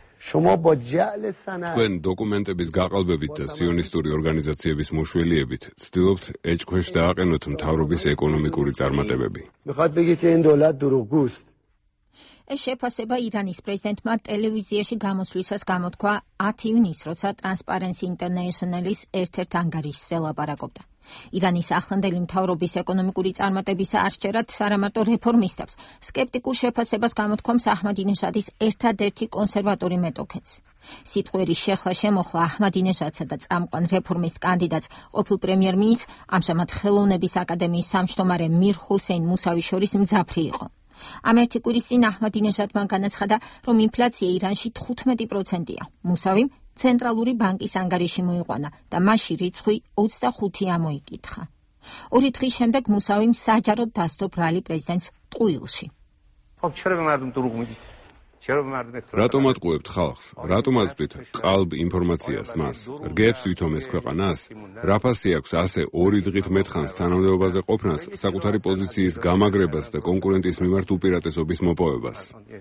თქვენ დოკუმენტების გაყალბებით და სიონისტური ორგანიზაციების მოშველიებით ცდილობთ ეჭქვეშ დააყენოთ მთავრობის ეკონომიკური წარმატებები. ეს შეფასება ირანის პრეზიდენტმა ტელევიზიაში გამოსვლისას გამოთქვა ათი ივნისს, როცა Transparency International-ის ერთ-ერთ ანგარიშზე ლაპარაკობდა. ირანის ახლანდელი მთავრობის ეკონომიკური წარმატებისა არჩერად არამარტო რეფორმისტებს, სკეპტიკურ შეფასებას გამოთქვამს აჰმადინეჟადის ერთადერთი კონსერვატორი მეტოქეც. სიტყვერის შეხლა შემოხლა აჰმადინეჟადსა და წამყვან რეფორმისტ კანდიდატს ყოფილ პრემიერ-მინისტრ, ამჟამად ხელოვნების აკადემიის სამშტომარე მիր ჰუსეინ მუსავის შორის მძაფრი იყო. ამ ერთი კვირის წინ აჰმადინეჟადმა განაცხადა, რომ ინფლაცია ირანში თხუთმეტი პროცენტია. მუსავიმ ცენტრალური ბანკის ანგარიში მოიყვანა და მასში რიცხვი ოცდახუთი ამოიკითხა. ორი დღის შემდეგ მუსავიმ საჯაროდ დასდო ბრალი პრეზიდენტს ტყუილში. რატომ ატყუებთ ხალხს? რატომ აწვდით ყალბ ინფორმაციას მას? რგებს ვითომ ეს ქვეყანას? რაფასი აქვს ასე ორი დღით მეტხანს თანამდებობაზე ყოფნას, საკუთარი პოზიციის გამაგრებას და კონკურენტის მიმართ უპირატესობის მოპოვებას?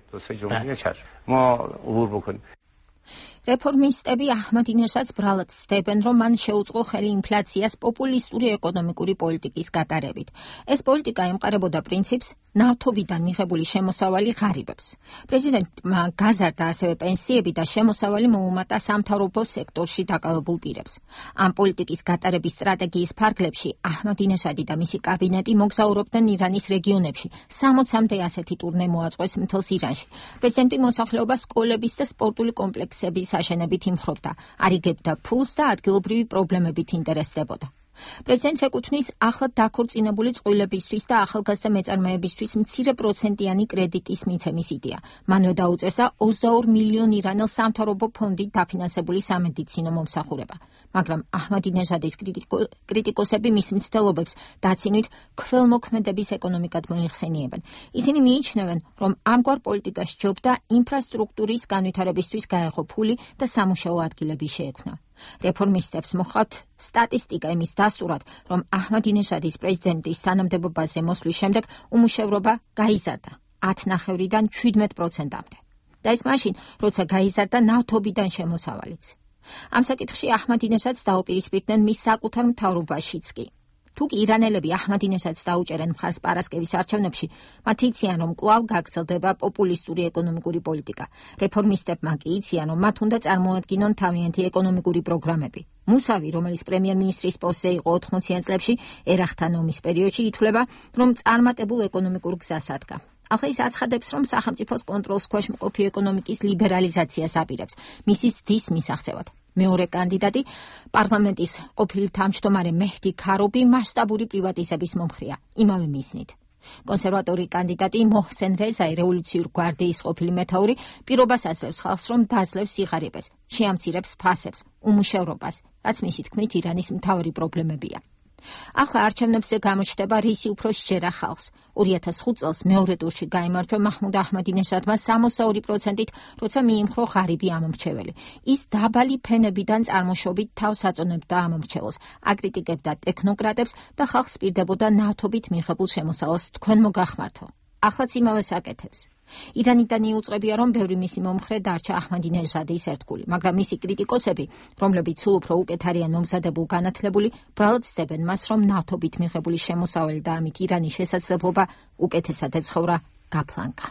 რეფორმისტები აჰმადინეჟადს ბრალად ცდებენ, რომ მან შეუწყო ხელი ინფლაციას პოპულისტური ეკონომიკური პოლიტიკის გატარებით. ეს პოლიტიკა ემყარებოდა პრინციპს ნავთობიდან მიღებული შემოსავალი ღარიბებს. პრეზიდენტმა გაზარდა ასევე პენსიები და შემოსავალი მოუმატა სამთავრობო სექტორში დაკავებულ პირებს. ამ პოლიტიკის გატარების სტრატეგიის ფარგლებში აჰმადინეჟადი და მისი კაბინეტი მოგზაურობდნენ ირანის რეგიონებში. სამოცამდე ასეთი ტურნე მოაწყვეს მთელს ირანში. პრეზიდენტი მოსახლეობას სკოლების და სპორტული კომპლექსების აშენებით იმხრობდა, არიგებდა ფულს და ადგილობრივი პრობლემებით ინტერესდებოდა. პრეზიდენტს ეკუთვნის ახლად დაქორწინებული წყვილებისთვის და ახალგაზრდა მეწარმეებისთვის მცირე პროცენტიანი კრედიტის მიცემის იდეა. მანვე დაუწესა ოცდაორ მილიონ ირანელ სამთავრობო ფონდით დაფინანსებული სამედიცინო მომსახურება. მაგრამ აჰმადინეჟადის კრიტიკოსები მის მცდელობებს დაცინვით ქველმოქმედების ეკონომიკად მოიხსენიებენ. ისინი მიიჩნევენ, რომ ამგვარ პოლიტიკას სჯობდა ინფრასტრუქტურის განვითარებისთვის გაეღო ფული და სამუშაო ადგილები შეექმნა. რეფორმისტებს მოჰყავთ სტატისტიკა იმის დასტურად, რომ აჰმადინეჟადის პრეზიდენტის თანამდებობაზე მოსვლის შემდეგ უმუშევრობა გაიზარდა ათნახევრიდან შვიდმეტ პროცენტამდე. და ეს მაშინ, როცა გაიზარდა ნავთობიდან შემოსავალიც. ამ საკითხში აჰმადინეჟადს დაუპირისპირდნენ მის საკუთარ მთავრობაშიც კი. თუ კი ირანელები აჰმადინეჟადს დაუჭერენ მხარს პარასკევის არჩევნებში, მათ იციან, რომ კვლავ გაგრძელდება პოპულისტური ეკონომიკური პოლიტიკა. რეფორმისტებმა კი იციან, რომ მათ უნდა წარმოადგინონ თავიანთი ეკონომიკური პროგრამები. მუსავი, რომელიც პრემიერ-მინისტრის პოსტზე იყო ოთხმოციან წლებში, ერახთან ომის პერიოდში ითვლება, რომ წარმატებულ ეკონომიკურ გზას ადგა. ახლა ის აცხადებს, რომ სახელმწიფოს კონტროლს ქვეშ მყოფი ეკონომიკის ლიბერალიზაციას აპირებს, მისი ზრდის მისაღწევად. მეორე კანდიდატი, პარლამენტის ყოფილი თავმჯდომარე მეჰდი ქარობი მასშტაბური პრივატიზების მომხრეა, იმავე მიზნით. კონსერვატორი კანდიდატი მოჰსენ რეზაი, რევოლუციურ გვარდიის ყოფილი მეთაური, პირობას აძლევს ხალხს, რომ დაძლევს სიღარიბეს, შეამცირებს ფასებს, უმუშევრობას, რაც მისი თქმით ირანის მთავარი პრობლემებია. ახლა არჩევნებზე გამოჩნდება რისი უფრო სჯერა ხალხს. ორი ათას ხუთ წელს მეორე ტურში გაიმარჯვა მაჰმუდ აჰმადინეჟადმა სამოცდაორი პროცენტით, როცა მიიმხრო ღარიბი ამომრჩეველი. ის დაბალი ფენებიდან წარმოშობით თავს აწონებდა ამომრჩეველს, აკრიტიკებდა ტექნოკრატებს და ხალხს პირდებოდა ნავთობით მიღებულ შემოსავალს თქვენ მოგახმართო. ახლაც იმავეს აკეთებს. ირანიდან იუწყებია, რომ ბევრი მისი მომხრე დარჩა აჰმადინეჟადის ერთგული, მაგრამ მისი კრიტიკოსები, რომლებიც სულ უფრო უკეთ არიან მომზადებულ განათლებული, ბრალად ცდებენ მას, რომ ნავთობით მიღებული შემოსავალი და ამით ირანის შესაძლებლობა უკეთესად ეცხოვრა გაფლანკა.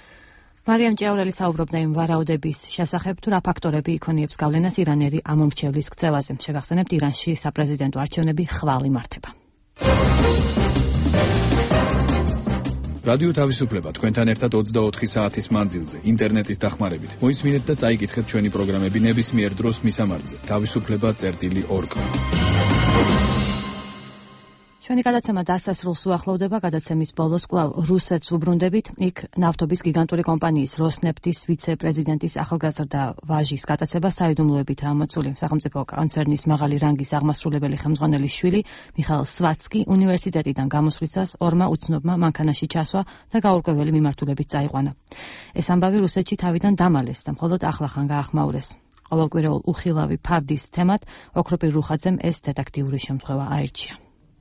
მარიამ ჭიაურელი საუბრობდა იმ ვარაუდების შესახებ, თუ რა ფაქტორები იქონიებს გავლენას ირანელი ამომრჩევლის ქცევაზე. შეგახსენებთ, ირანში საპრეზიდენტო არჩევნები ხვალ იმართება. რადიო თავისუფლება თქვენთან ერთად ოცდაოთხი საათის მანძილზე ინტერნეტის დახმარებით. მოისმინეთ და წაიკითხეთ ჩვენი პროგრამები ნებისმიერ დროს მისამართზე თავისუფლება წერტილი ორგ. ჩვენი გადაცემა დასასრულს უახლოვდება. გადაცემის ბოლოს კვლავ რუსეთს უბრუნდებით. იქ ნავთობის გიგანტური კომპანიის როსნეფტის ვიცე-პრეზიდენტის ახალგაზრდა ვაჟის გატაცება საიდუმლოებითაა ამოწული. სახელმწიფო კონცერნის მაღალი რანგის აღმასრულებელი ხელმძღვანელის შვილი მიხაილ სვაცკი უნივერსიტეტიდან გამოსვლისას ორმა უცნობმა მანქანაში ჩასვა და გაურკვეველი მიმართულებით წაიყვანა. ეს ამბავი რუსეთში თავიდან დამალეს და მხოლოდ ახლახან გაახმაურეს. ყოველკვირეულ უხილავი ფარდის თემად ოქროპირ რუხაძემ ეს დეტექტიური შემთხვევა აირჩია.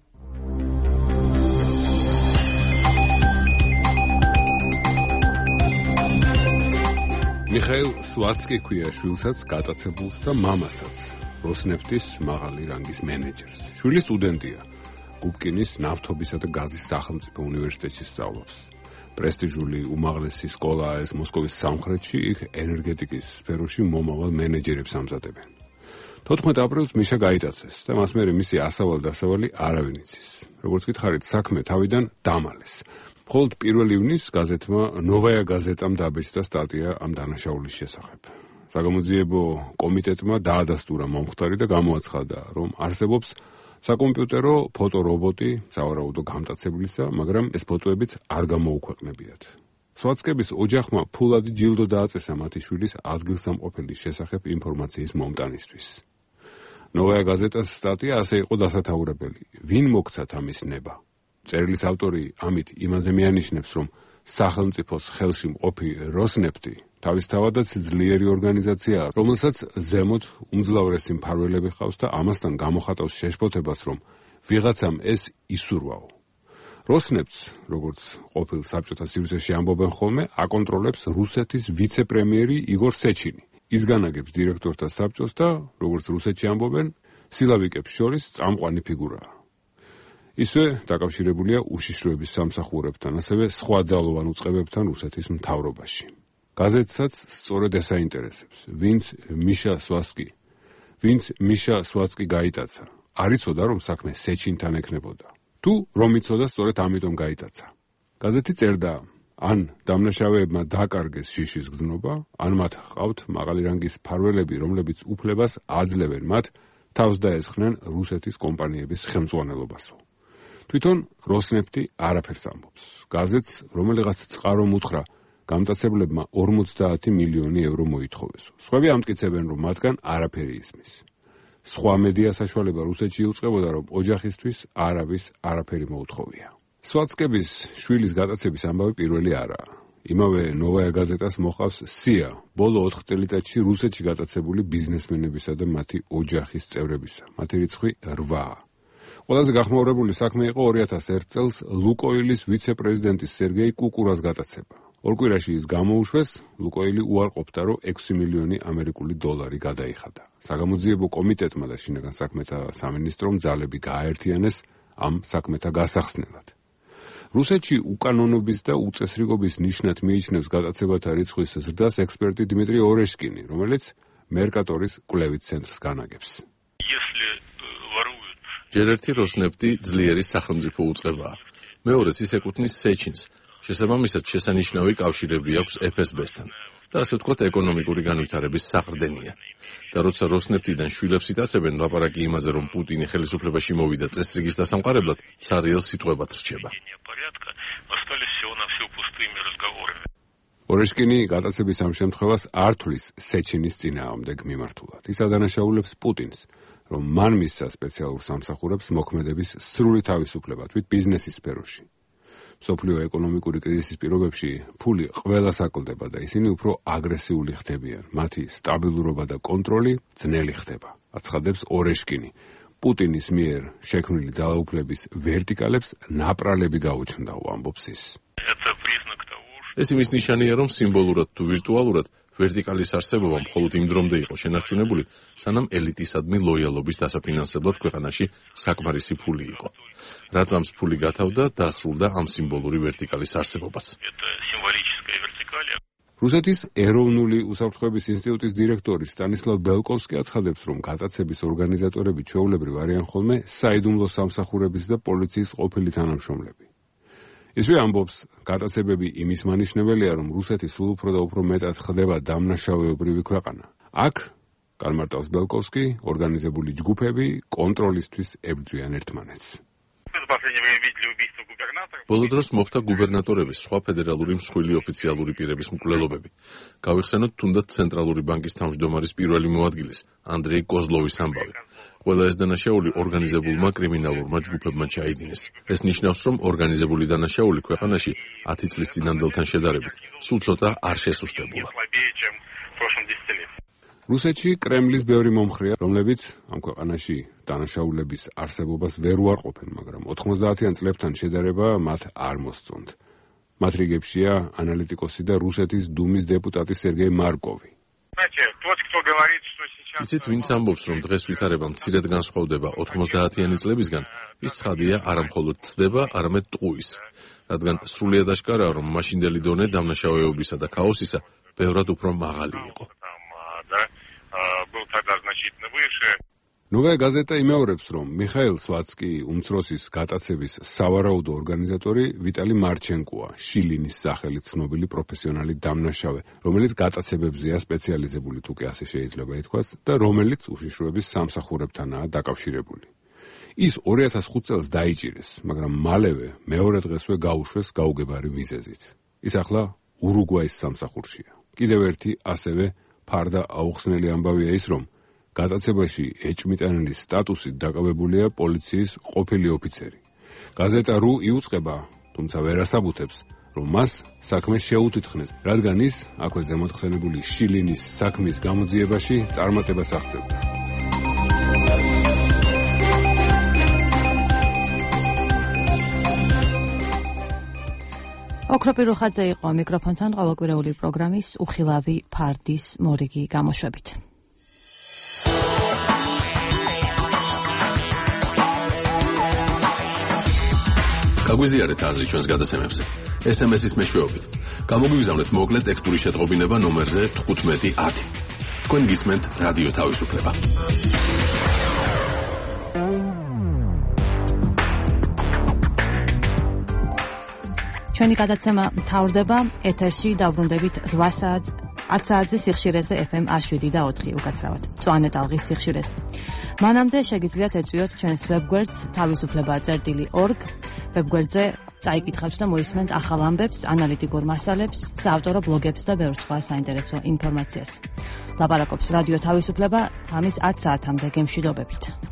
მიხაილ სვაცკი ქვია შვილსაც, გატაცებულს და მამასაც, როსნეფტის მაღალი რანგის მენეჯერს. შვილი სტუდენტია, გუბკინის ნავთობისა და გაზის სახელმწიფო უნივერსიტეტში სწავლობს. პრესტიჟული უმაღლესი სკოლაა ეს მოსკოვის სამხრეთში, იქ ენერგეტიკის სფეროში მომავალ მენეჯერებს ამზადებენ. თოთხმეტ აპრილს მიშა გაიტაცეს და მას მერე მისი ასავალ-დასავალი არავინ იცის. როგორც გითხარით, საქმე თავიდან დამალეს. მხოლოდ პირველ ივნისს გაზეთმა ნოვაია გაზეტამ დაბეჭდა სტატია ამ დანაშაულის შესახებ. საგამოძიებო კომიტეტმა დაადასტურა მომხდარი და გამოაცხადა, რომ არსებობს საკომპიუტერო ფოტორობოტი სავარაუდო გამტაცებლისა, მაგრამ ეს ფოტოებიც არ გამოუქვეყნებიათ. სვაცკების ოჯახმა ფულადი ჯილდო დააწესა მათი შვილის ადგილსამყოფელის შესახებ ინფორმაციის მომტანისთვის. ნოვაია გაზეტას სტატია ასე იყო დასათაურებელი. ვინ მოგცათ ამის ნება? წერილის ავტორი ამით იმაზე მიანიშნებს, რომ სახელმწიფოს ხელში მყოფი როსნეფტი თავისთავადაც ძლიერი ორგანიზაციაა, რომელსაც ზემოთ უმძლავრესი მფარველები ჰყავს და ამასთან გამოხატავს შეშფოთებას, რომ ვიღაცამ ეს ისურვაო. როსნეფტს, როგორც ყოფილ საბჭოთა სივრცეში ამბობენ ხოლმე, აკონტროლებს რუსეთის ვიცე-პრემიერი იგორ სეჩინი. ის განაგებს დირექტორთა საბჭოს და, როგორც რუსეთში ამბობენ, სილავიკებს შორის წამყვანი ფიგურაა. ისვე დაკავშირებულია უშიშროების სამსახურებთან, ასევე სხვა ძალოვან უწყებებთან რუსეთის მთავრობაში. გაზეთსაც სწორედ ეს აინტერესებს, ვინც მიშა სვასკი, ვინც მიშა სვასკი გაიტაცა. არ იცოდა, რომ საქმე სეჩინთან ექნებოდა. თუ რომ იცოდა, სწორედ ამიტომ გაიტაცა. გაზეთი წერდა, ან დამნაშავეებმა დაკარგეს შიშის გზნობა, ან მათ ჰყავთ მაღალი რანგის მფარველები, რომლებიც უფლებას აძლევენ მათ თავს დაესხნენ რუსეთის კომპანიების ხელმძღვანელობასო. თვითონ როსნეფტი არაფერს ამბობს. გაზეთს, რომელიღაც წყარო მუთხრა, გამტაცებლებმა ორმოცდაათი მილიონი ევრო მოითხოვეს. სხვები ამტკიცებენ, რომ მათგან არაფერი ისმის. სხვა მედია საშუალება რუსეთში იუწყებოდა, რომ ოჯახისთვის არავის არაფერი მოუთხოვია. სვაცკების შვილის გატაცების ამბავი პირველი არაა. იმავე ნოვაია გაზეტას მოყავს სია, ბოლო ოთხ წელიწადში რუსეთში გატაცებული ბიზნესმენებისა და მათი ოჯახის წევრებისა. მათი რიცხვი რვაა. ყველაზე გახმაურებული საქმე იყო ორი ათას ერთ წელს ლუკოილის ვიცე-პრეზიდენტის სერგეი კუკურას გატაცება. ორ კვირაში ის გამოუშვეს, ლუკოილი უარყოფდა, რომ ექვსი მილიონი ამერიკული დოლარი გადაიხადა. საგამოძიებო კომიტეტმა და შინაგან საქმეთა სამინისტრომ ძალები გააერთიანეს ამ საქმეთა გასახსნელად. რუსეთში უკანონობის და უწესრიგობის ნიშნად მიიჩნევს გატაცებათა რიცხვის ზრდას ექსპერტი დიმიტრი ორეშკინი, რომელიც მერკატორის კვლევით ცენტრს განაგებს. ჯერ ერთი როსნეფტი ძლიერი სახელმწიფო უწყებაა. მეორეც ის ეკუთვნის სეჩინს. შესაბამისად შესანიშნავი კავშირები აქვს ეფ ეს ბე-სთან და ასე ვთქვათ ეკონომიკური განვითარების საყრდენია. და როცა როსნეფტიდან შვილებს იტაცებენ, ლაპარაკი იმაზე, რომ პუტინი ხელისუფლებაში მოვიდა წესრიგის დასამყარებლად, ცარიელ სიტყვებად რჩება. ორეშკინი გატაცების ამ შემთხვევას არ თვლის სეჩინის წინააღმდეგ მიმართულად. ის ადანაშაულებს პუტინს, რომ მან მისცა სპეციალურ სამსახურებს მოქმედების სრული თავისუფლება თვით ბიზნესის სფეროში. მსოფლიო ეკონომიკური კრიზისის პირობებში ფული ყველას აკლდება და ისინი უფრო აგრესიული ხდებიან. მათი სტაბილურობა და კონტროლი ძნელი ხდება. აცხადებს ორეშკინი. პუტინის მიერ შექმნილი ძალაუფლების ვერტიკალებს ნაპრალები გაუჩნდაო, ამბობს ის. ეს იმის ნიშანია, რომ სიმბოლურად თუ ვირტუალურად ვერტიკალის არსებობა მხოლოდ იმ დრომდე იყო შენარჩუნებული, სანამ ელიტისადმი ლოიალობის დასაფინანსებლად ქვეყანაში საკმარისი ფული იყო. რაც ამ ფული გათავდა, დასრულდა ამ სიმბოლური ვერტიკალის არსებობას. რუსეთის ეროვნული უსაფრთხოების ინსტიტუტის დირექტორი სტანისლავ ბელკოვსკი აცხადებს, რომ გატაცების ორგანიზატორები ჩვეულებრივ არიან ხოლმე საიდუმლო სამსახურების და პოლიციის ყოფილი თანამშრომლები. ისვე ამბობს, გატაცებები იმის მანიშნებელია, რომ რუსეთი სულ უფრო და უფრო მეტად ხდება დამნაშავეობრივი ქვეყანა. აქ, განმარტავს ბელკოვსკი, ორგანიზებული ჯგუფები კონტროლისთვის ებრძვიან ერთმანეთს. ბოლო დროს მოხდა გუბერნატორების სხვა ფედერალური მსხვილი ოფიციალური პირების მკვლელობები. გავიხსენოთ თუნდაც ცენტრალური ბანკის თავმჯდომარის პირველი მოადგილის, ანდრეი კოზლოვის ამბავი. ყველა ეს დანაშაული ორგანიზებულმა კრიმინალურმა ჯგუფებმა ჩაიდინეს. ეს ნიშნავს, რომ ორგანიზებული დანაშაული ქვეყანაში ათი წლის წინანდელთან შედარებით სულ ცოტა არ შესუსტებულა. რუსეთში კრემლის ბევრი მომხრეა, რომლებიც ამ ქვეყანაში დანაშაულების არსებობას ვერ უარყოფენ, მაგრამ ოთხმოცდაათიან წლებთან შედარება მათ არ მოსწონთ. მათ რიგებშია ანალიტიკოსი და რუსეთის დუმის დეპუტატი სერგეი მარკოვი. იცით, ვინც ამბობს, რომ დღეს ვითარება მცირედ განსხვავდება ოთხმოცდაათიანი წლებისგან, ის ცხადია არა მხოლოდ ცდება, არამედ ტყუის. რადგან სრულიად აშკარაა, რომ მაშინდელი დონე დამნაშავეობისა და ქაოსისა ბევრად უფრო მაღალი იყო. Novaya Gazeta იმეორებს, რომ მიხაილ სვაცკი უმცროსის გატაცების სავარაუდო ორგანიზატორი ვიტალი მარჩენკოა, შილინის სახელით ცნობილი პროფესიონალი დამნაშავე, რომელიც გატაცებებზეა სპეციალიზებული, თუ კი ასე შეიძლება ითქვას, და რომელიც უშიშროების სამსახურებთანაა დაკავშირებული. ის ორი ათას ხუთ წელს დაიჭირეს, მაგრამ მალევე მეორე დღესვე გაუშვეს გაუგებარი მიზეზით. ის ახლა ურუგვაის სამსახურშია. კიდევ ერთი ასევე ფარდა აუხსნელი ამბავია ის, რომ გატაცებაში ეჭმიტანილის სტატუსით დაკავებულია პოლიციის ყოფილი ოფიცერი. გაზეტა რუ იუწყება, თუმცა ვერ ასაბუთებს, რომ მას საქმე შეუთითხნეს, რადგან ის აქვე ზემოთხსენებული შილინის საქმის გამოძიებაში წარმატებას აღწევდა. ოქროპი რუხაძე იყო მიკროფონთან ყოველკვირეული პროგრამის უხილავი ფარდის მორიგი გამოშვებით. გაგვიზიარეთ აზრი ჩვენს გადაცემებზე. ეს ემ ეს-ის მეშვეობით. გამოგვიგზავნეთ მოკლე ტექსტური შეტყობინება ნომერზე თხუთმეტი ათი. თქვენ გისმენთ რადიო თავისუფლება. ჩვენი გადაცემა მთავრდება, ეთერში დავბრუნდებით რვა საათზე ათ საათზე სიხშირეზე ეფ ემ შვიდი და ოთხი უკაცრავად. მწვანე ტალღის სიხშირეზე. მანამდე შეგიძლიათ ეწვიოთ ჩვენს ვებგვერდს თავისუფლება წერტილი ორგ. ვებგვერდზე წაიკითხავთ და მოისმენთ ახალ ამბებს, ანალიტიკურ მასალებს, საავტორო ბლოგებს და ბევრ სხვა საინტერესო ინფორმაციას. ლაპარაკობს რადიო თავისუფლება, ამის ათ საათამდე გემშვიდობებით.